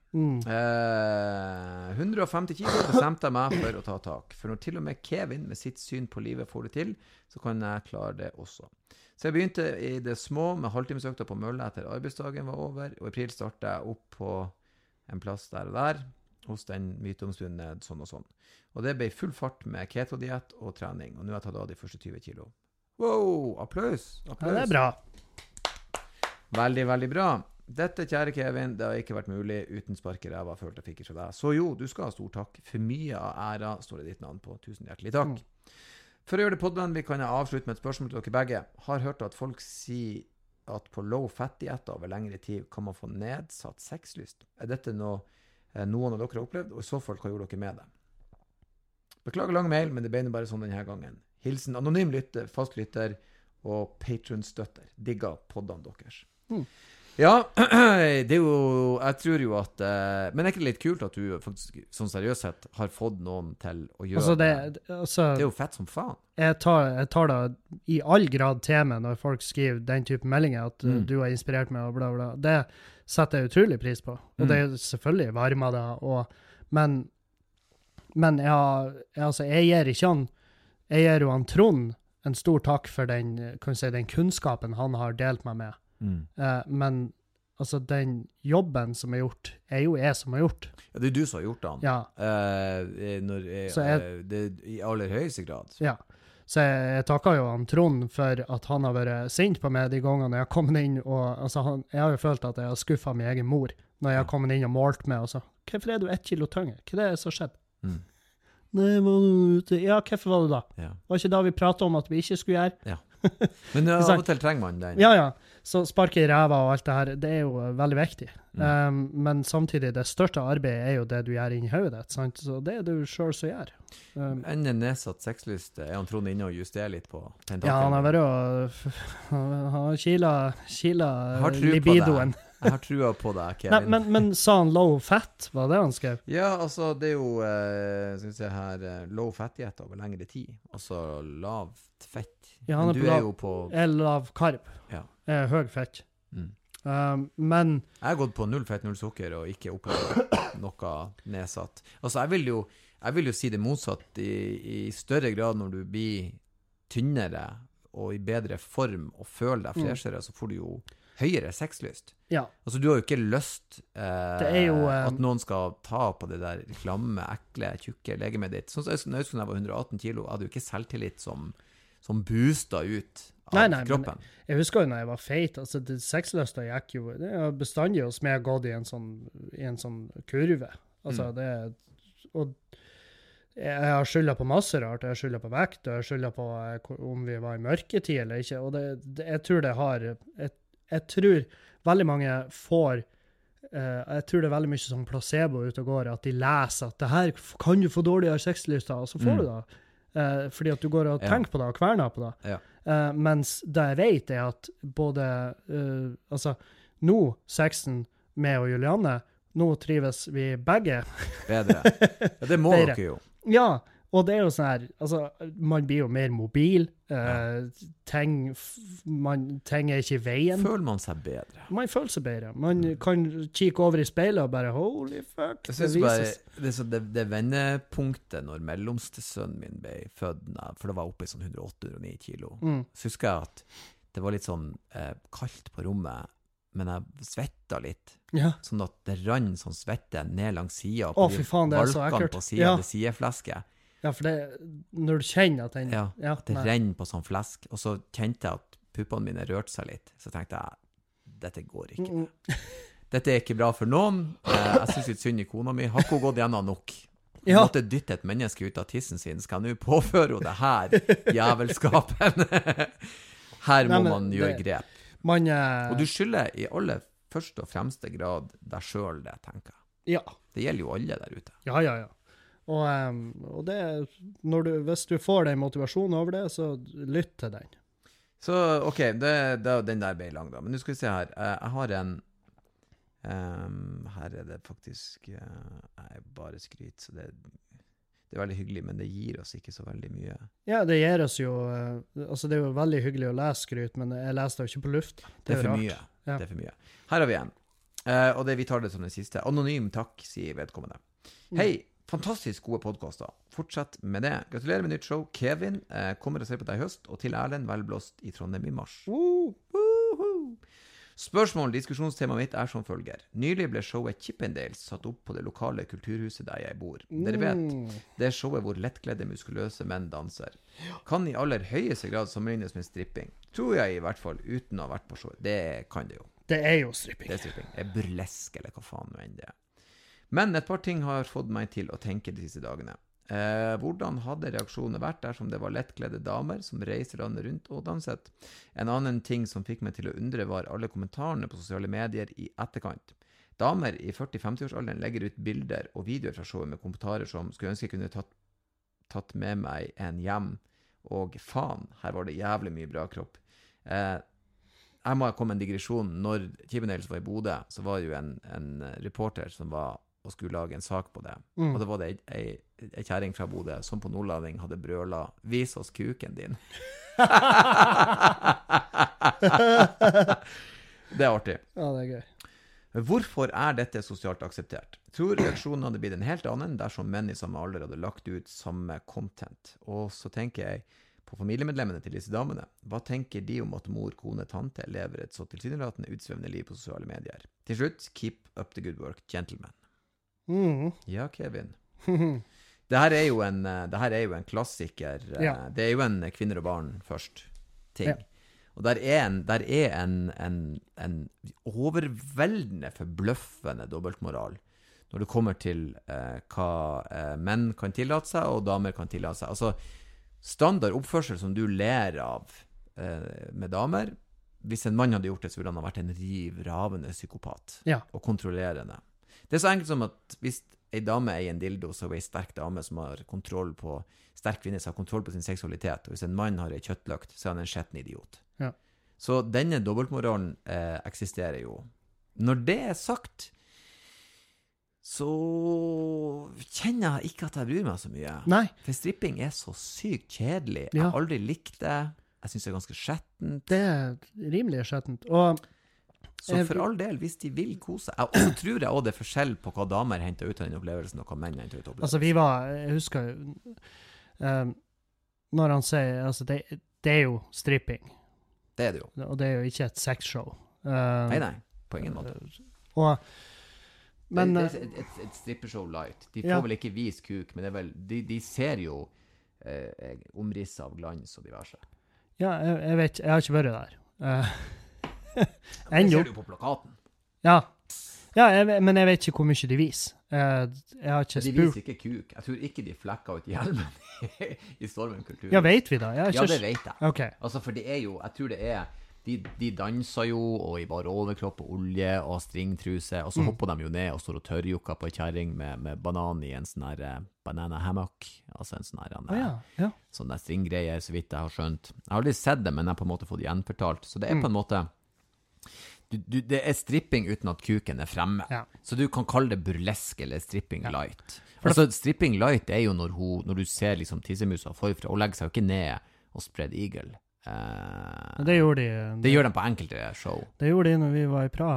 150 kilo bestemte jeg meg for å ta tak. For når til og med Kevin med sitt syn på livet får det til, så kan jeg klare det også. Så jeg begynte i det små med halvtimesøkta på mølle etter arbeidsdagen var over, og i april startet jeg opp på en plass der og der, hos den myteomspunne sånn og sånn. Og det ble full fart med keto-diett og trening, og nå har jeg tatt av de første 20 kilo. Wow, applaus! Ja, det er bra. Veldig, veldig bra. Dette, kjære Kevin, det har ikke vært mulig uten spark i ræva følt jeg fikk ikke fra deg. Så jo, du skal ha stor takk. For mye av æra står det ditt navn på. Tusen hjertelig takk. For å gjøre det podvennlig kan jeg avslutte med et spørsmål til dere begge. Har hørt at folk sier at på low fat-dietter over lengre tid kan man få nedsatt sexlyst. Er dette noe noen av dere har opplevd, og i så fall hva gjorde dere med det? Beklager lang mail, men det ble bare sånn denne gangen. Hilsen anonym lytter, fastlytter og Patreon-støtter. Digga poddene deres. Ja, det er jo, jeg tror jo at, men er ikke det litt kult at du faktisk, sånn seriøst sett, har fått noen til å gjøre det? Det er jo fett som faen. Jeg tar det i all grad til meg når folk skriver den type meldinger, at du har inspirert meg og bla bla. Det setter jeg utrolig pris på. Og det er selvfølgelig varmer det, men jeg gir ikke han, jeg gir jo han Trond en stor takk for den, kan si, den kunnskapen han har delt meg med. Men altså den jobben som er gjort, er jo jeg som har gjort. Ja, det er du som har gjort den. Ja. Det i aller høyeste grad. Ja. Så jeg takker jo han Trond for at han har vært sint på meg de gangene jeg har kommet inn, og altså, jeg har jo følt at jeg har skuffet min egen mor når jeg har kommet inn og målt med, og så, hvorfor er du 1 kilo tyngre? Hva er det som skjedde? Nei, var du ute? Ja, hvorfor var du da? Ja. Var ikke da vi pratet om at vi ikke skulle gjøre? Ja. Men av og til trenger man den. Ja. Så sparke i ræva og alt det her, det er jo veldig viktig. Men samtidig, det største arbeidet er jo det du gjør inn i hodet ditt, sant? Så det er du selv som gjør. Enn nedsatt sexlyst, er han Trond inne og justerer litt på tentakelen? Ja, han har vært og kila libidoen. Jeg har trua på deg, Kevin. Nei, men sa han low fat? Var det han skrev? Ja, altså, det er jo, skal vi se her, low fat-diett over lengre tid. Altså, lavt fett. Ja, han er på lav karb. Ja. Høy fett. Men... Jeg har gått på 0 fett, 0 sukker, og ikke opplevd noe nedsatt. Altså, jeg vil jo si det motsatt. I større grad når du blir tynnere og i bedre form og føler deg freshere, så får du jo høyere sexlyst. Ja. Altså, du har jo ikke lyst at noen skal ta på det der klamme, ekle, tjukke legemet ditt. Sånn som jeg husker når jeg var 118 kilo, jeg hadde jo ikke selvtillit som boostet ut Nei, men kroppen. jeg husker jo når jeg var feit, altså sexlysta gikk jo, det er bestandig hos meg gått i en sånn kurve. Altså det, og jeg har skyldet på masse rart, jeg har skyldet på vekt, og jeg har skyldet på om vi var i mørketid eller ikke, og jeg tror det har, jeg tror veldig mange får, jeg tror det er veldig mye sånn placebo ute og går, at de leser at det her kan du få dårligere sexlyster, og så får du det. Fordi at du går og tenker på det og kverner på det. Ja. Mens det jeg vet er at både, altså, nå sexen med og Julianne, nå trives vi begge. Bedre. Ja, det må dere jo. Ja, og det er jo sånn her, altså, man blir jo mer mobil, ting er ikke i veien. Føler man seg bedre? Man føler seg bedre. Man kan kikke over i speilet og bare, holy fuck, jeg synes bare, det vendepunktet når mellomste sønnen min ble født, for det var oppe i sånn 108-109 kilo, så husker jeg at det var litt sånn kaldt på rommet, men jeg svettet litt, sånn at det rann sånn svette ned langs siden, og fy faen, det er så ekkelt. På siden av det sideflesket. Ja, for det, når du kjenner at den... Ja, at det renner på sånn flesk, og så kjente jeg at puppene mine rørte seg litt, så tenkte jeg, dette går ikke. Dette er ikke bra for noen, jeg synes litt synd i kona mi, har ikke hun gått gjennom nok? Hun måtte dytte et menneske ut av tissen sin, skal jeg nå påføre det her, jævelskapen? Her må man gjøre grep. Og du skylder i aller første og fremste grad deg selv det, tenker jeg. Ja. Det gjelder jo alle der ute. Ja. Og det, hvis du får den motivasjonen over det, så lytt til den. Så, ok, den der ble lang da. Men nå skal vi se her. Jeg har en... her er det faktisk... jeg bare skryt, så det er veldig hyggelig, men det gir oss ikke så veldig mye. Ja, det gir oss jo... altså, det er jo veldig hyggelig å lese skryt, men jeg leser det jo ikke på luft. Det er for mye. Ja. Det er for mye. Her har vi en. Og vi tar det som den siste. Anonym takk, sier vedkommende. Hei! Fantastisk gode podcaster. Fortsett med det. Gratulerer med nytt show. Kevin kommer og ser på deg i høst, og til Erlend velblåst i Trondheim i mars. Spørsmål, diskusjonstema mitt er som følger. Nylig ble showet Chippendales satt opp på det lokale kulturhuset der jeg bor. Dere vet, det er showet hvor lettkledde, muskuløse menn danser. Kan i aller høyeste grad sammenlignes med stripping. Tror jeg i hvert fall, uten å ha vært på showet. Det kan det jo. Det er jo stripping. Det er stripping. Det er burlesk, eller hva faen enn det er. Men et par ting har fått meg til å tenke de siste dagene. Hvordan hadde reaksjonene vært dersom det var lettkledde damer som reiser landet rundt og danset? En annen ting som fikk meg til å undre var alle kommentarene på sosiale medier i etterkant. Damer i 40-50-årsalderen legger ut bilder og videoer fra showet med kommentarer som skulle ønske jeg kunne tatt med meg en hjem, og faen, her var det jævlig mye bra kropp. Jeg må komme en digresjon. Når Chippendales var i Bodø, så var det jo en reporter som var og skulle lage en sak på det. Og da var det ei kjæring fra Bodø som på nordlanding hadde brøla «Vis oss kuken din». Det er artig. Ja, det er gøy. Hvorfor er dette sosialt akseptert? Tror reaksjonen hadde blitt en helt annen dersom menn i samme alder hadde lagt ut samme content. Og så tenker jeg på familiemedlemmene til disse damene. Hva tenker de om at mor, kone, tante lever et så tilsynelatende utsvevende liv på sosiale medier? Til slutt, keep up the good work, gentlemen. Ja, Kevin. Det her er jo en klassiker. Det er jo en kvinner og barn først ting. Og der er en overveldende forbløffende dobbeltmoral når det kommer til hva menn kan tillate seg og damer kan tillate seg. Altså, standard oppførsel som du ler av med damer, hvis en mann hadde gjort det, så ville han ha vært en ravende psykopat og kontrollerende. Det er så enkelt som at hvis en dame er en dildo, så er en sterk dame som har kontroll på, sterk kvinne som har kontroll på sin seksualitet, og hvis en mann har en kjøttløkt, så er han en skjetten idiot. Ja. Så denne dobbeltmoralen eksisterer jo. Når det er sagt, så kjenner jeg ikke at jeg bryr meg så mye. Nei. For stripping er så sykt kjedelig. Jeg har aldri likt det. Jeg synes det er ganske skjettent. Det er rimelig skjettent. Så for all del, hvis de vil kose seg. Og så tror jeg også det er forskjell på hva damer henter ut av den opplevelsen, og hva menn henter ut av opplevelsen. Altså, jeg husker, når han sier, altså, det er jo stripping. Det er det jo. Og det er jo ikke et sexshow. Nei, på ingen måte. Men det er et strippeshow light. De får vel ikke vise kuk, men det er vel, de ser jo omrisset av glans og diverse. Ja, jeg vet ikke, jeg har ikke vært der. Det ser du på plakaten. Ja, men jeg vet ikke hvor mye de viser. Jeg har ikke De viser ikke kuk. Jeg tror ikke de flekker ut hjelmen i Stormen kultur. Ja, vet vi da? Ja, det vet jeg. Ok. Altså, for det jo, jeg tror det de danser jo, og i bare overkropp og olje og stringtruse, og så hopper de jo ned og står og tørrjukker på en kjerring med banan i en sånn her banana hammock, altså en sånn her sånn der stringgreier, så vidt jeg har skjønt. Jeg har aldri sett det, men jeg har på en måte fått gjenfortalt. Så det på en måte, det stripping uten at kuken fremme. Ja. Så du kan kalle det burlesk eller stripping light. Altså, stripping light jo når du ser liksom tissemusa forfra, og legger seg jo ikke ned og spread eagle. Det gjorde det gjør de på enkelte show. Det gjorde de når vi var i Praha.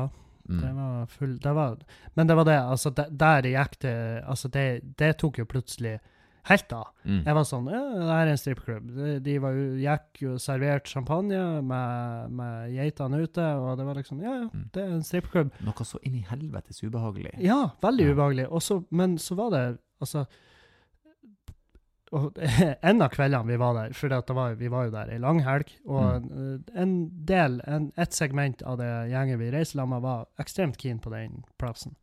Men det var det, altså der gikk det, altså det tok jo plutselig helt av. Jeg var sånn, det her en strippklubb. De gikk jo servert champagne med geitene ute, og det var liksom, det en strippklubb. Noe så inn i helvetes ubehagelig. Ja, veldig ubehagelig. Men så var det, altså, og en av kveldene vi var der, for vi var jo der i lang helg, og et segment av det gjengen vi reiste sammen var ekstremt keen på den plassen.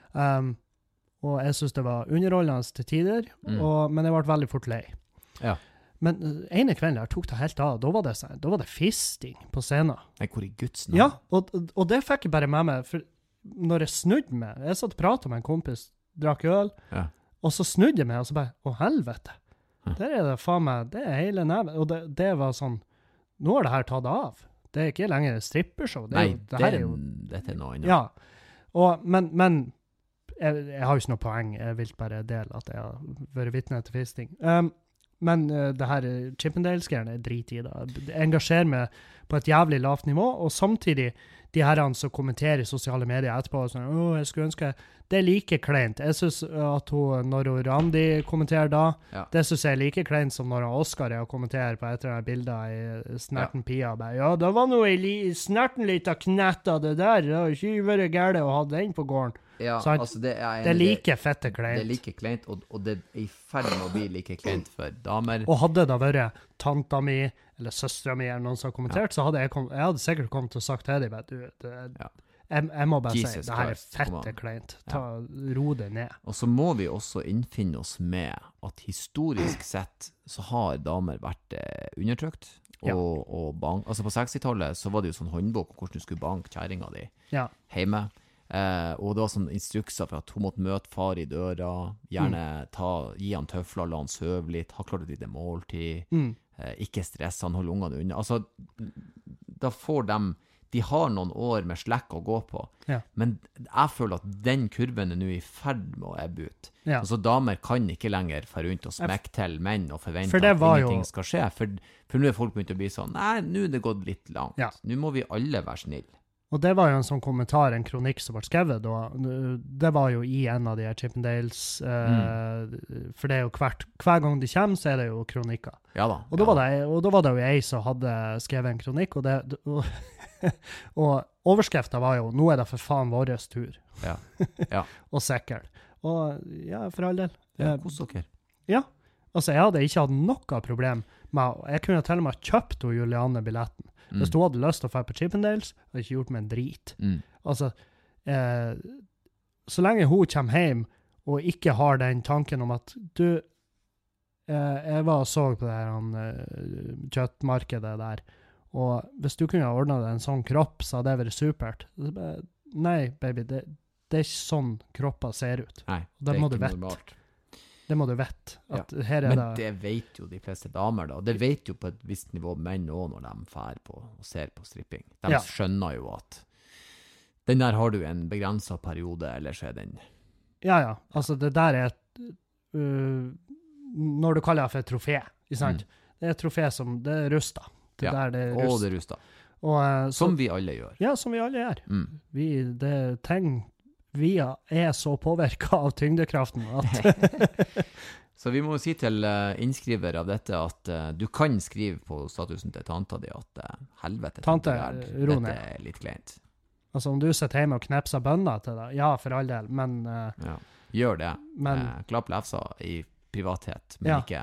Og jeg synes det var underholdende til tider, men jeg ble veldig fort lei. Ja. Men ene kvelden jeg tok det helt av, da var det fisting på scenen. Hvor i Guds navn? Ja, og det fikk jeg bare med meg, for når jeg snudde meg, jeg satt og pratet med en kompis, drakk øl, og så snudde jeg meg, og så bare, å helvete, der det faen meg, det hele neven, og det var sånn, nå har det her tatt av. Det ikke lenger et strippershow. Dette noe annet. Ja, men jeg har jo ikke noe poeng, jeg vil bare dele at jeg har vært vitne til fisting. Men det her Chippendales-greiene drit i det. Det engasjerer meg på et jævlig lavt nivå, og samtidig de herrene som kommenterer i sosiale medier etterpå, sånn, jeg skulle ønske, det like kleint. Jeg synes at når Randi kommenterer da, det synes jeg like kleint som når Oscar kommenterer på et eller annet bilder i Snerten Pia, bare, det var noe snerten litt av knett av det der, det har ikke vært gærlig å ha den på gården. Ja, altså det like fette kleint. Det like kleint, og det i ferd med å bli like kleint for damer. Og hadde det vært tanta mi, eller søstra mi, eller noen som har kommentert, så hadde jeg hadde sikkert kommet til å sagt til dem, jeg må bare Jesus si, det her fette kleint. Ro det ned. Og så må vi også innfinne oss med at historisk sett så har damer vært undertrykt, og bank. Altså på 60-tallet så var det jo sånn håndbok om hvordan du skulle banke kjæringa di hjemme. Og det var sånn instrukser for at hun måtte møte far i døra, gjerne gi han tøfler, la han søve litt, ha klart et lite måltid, ikke stresse han, holde ungene unna. Altså, da får de har noen år med slekk å gå på, men jeg føler at den kurven nå i ferd med å ebbe ut. Altså, damer kan ikke lenger få rundt og smekke til menn og forvente at ingenting skal skje, for nå folk begynt å bli sånn, nei, nå det gått litt langt. Nå må vi alle være snille. Og det var jo en sånn kommentar, en kronikk som ble skrevet da. Det var jo i en av de her Chippendales, for det jo hver gang de kommer, så det jo kronikker. Ja da. Og da var det jo jeg som hadde skrevet en kronikk, og overskriften var jo, nå det for faen våres tur. Og sikker. Og for all del. Hos dere. Ja, altså jeg hadde ikke hatt noe problem med, jeg kunne til og med kjøpt Juliane billetten. Hvis du hadde lyst til å få på Chippendales, hadde jeg ikke gjort meg en drit. Altså, så lenge hun kommer hjem og ikke har den tanken om at jeg var og så på det her kjøttmarkedet der, og hvis du kunne ha ordnet en sånn kropp, så hadde det vært supert. Nei, baby, det ikke sånn kropper ser ut. Nei, det ikke normalt. Det må du vette. Men det vet jo de fleste damer da. Det vet jo på et visst nivå menn også når de fer på og ser på stripping. De skjønner jo at den der har du en begrenset periode, eller så den... Ja. Altså det der når du kaller det for et trofé, ikke sant? Det et trofé som, det rusta. Det rusta. Som vi alle gjør. Ja, som vi alle gjør. Vi så påvirket av tyngdekraften at Så vi må si til innskriver av dette at du kan skrive på statusen til tanta di at helvete, tante, dette litt kleint. Altså om du sitter hjemme og knepser bønner til deg, ja, for all del, men... gjør det. Klapp lefsa i privathet, men ikke...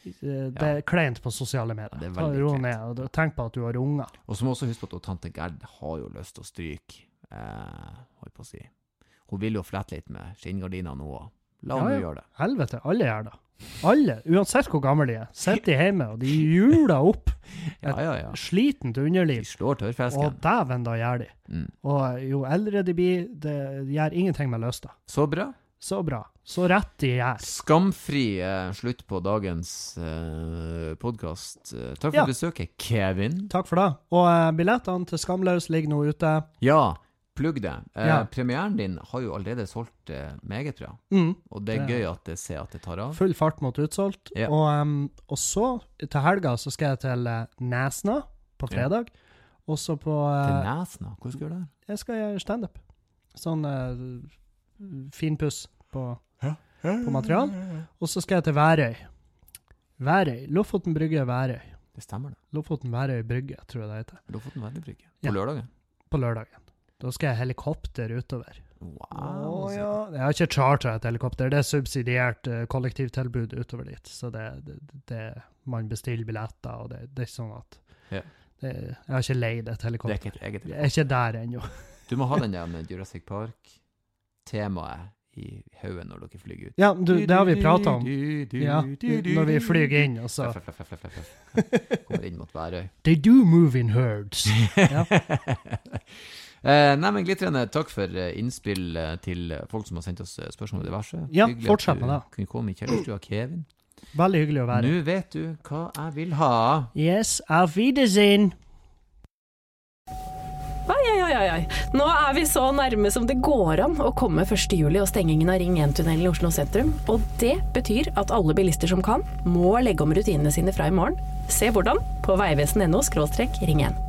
det er kleint på sosiale medier. Det er Ta veldig ro kleint. ned, og tenk på at du har unger. Og så må også huske på at tante Gerd har jo lyst til å stryke, holdt på å si. Hun vil jo flette litt med skinngardiner nå, og la henne gjøre det. Helvete, alle gjør det. Alle, uansett hvor gamle de er, sitter de hjemme, og de juler opp et slitent De underliv. slår tørrfesken. Og dæven da gjør de. Og jo eldre de blir, det gjør ingenting med lyst da. Så bra. Så bra. Så rett de gjør. Skamfri slutt på dagens podcast. Takk for besøket, Kevin. Takk for det. Og billettene til Skamløs ligger nå ute. Ja, plugg det. Premieren din har jo allerede solgt meget bra. Og det er gøy at det ser at det tar av. Full fart mot utsolgt. Ja. Og så, til helga, så skal jeg til Nesna på fredag. Og så på... Til Nesna? Hvor skal du gjøre det? Jeg skal gjøre stand-up. Sånn finpuss på material. Og så skal jeg til Værøy. Lofoten Brygge Værøy. Det stemmer det. Lofoten Værøy Brygge, tror jeg det heter. Lofoten Værøy Brygge. På lørdagen? På lørdagen. Da skal jeg helikopter utover. Wow. Ja. Jeg har ikke chartret et helikopter. Det er subsidiert kollektivtilbud utover dit. Så man bestiller billetter, og det er ikke sånn at... jeg har ikke leid et helikopter. Det er ikke et eget helikopter. Jeg er ikke der ennå. Du må ha den der med Jurassic Park-temaet i høyen når dere flyger ut. Ja, det har vi pratet om. Ja, når vi flyger inn, og så... Kommer inn mot Værøy. They do move in herds. Ja. Nei, men glittrende takk for innspill til folk som har sendt oss spørsmål og diverse. Ja, hyggelig fortsett med det. Kunne komme i kjellerstua, Kevin. Veldig hyggelig å være. Nå vet du hva jeg vil ha. Yes, auf Wiedersehen. Oi. Nå er vi så nærme som det går an å komme 1. juli og stengingen av Ring 1-tunnelen i Oslo sentrum. Og det betyr at alle bilister som kan, må legge om rutinene sine fra i morgen. Se hvordan på veivesen.no/ring 1.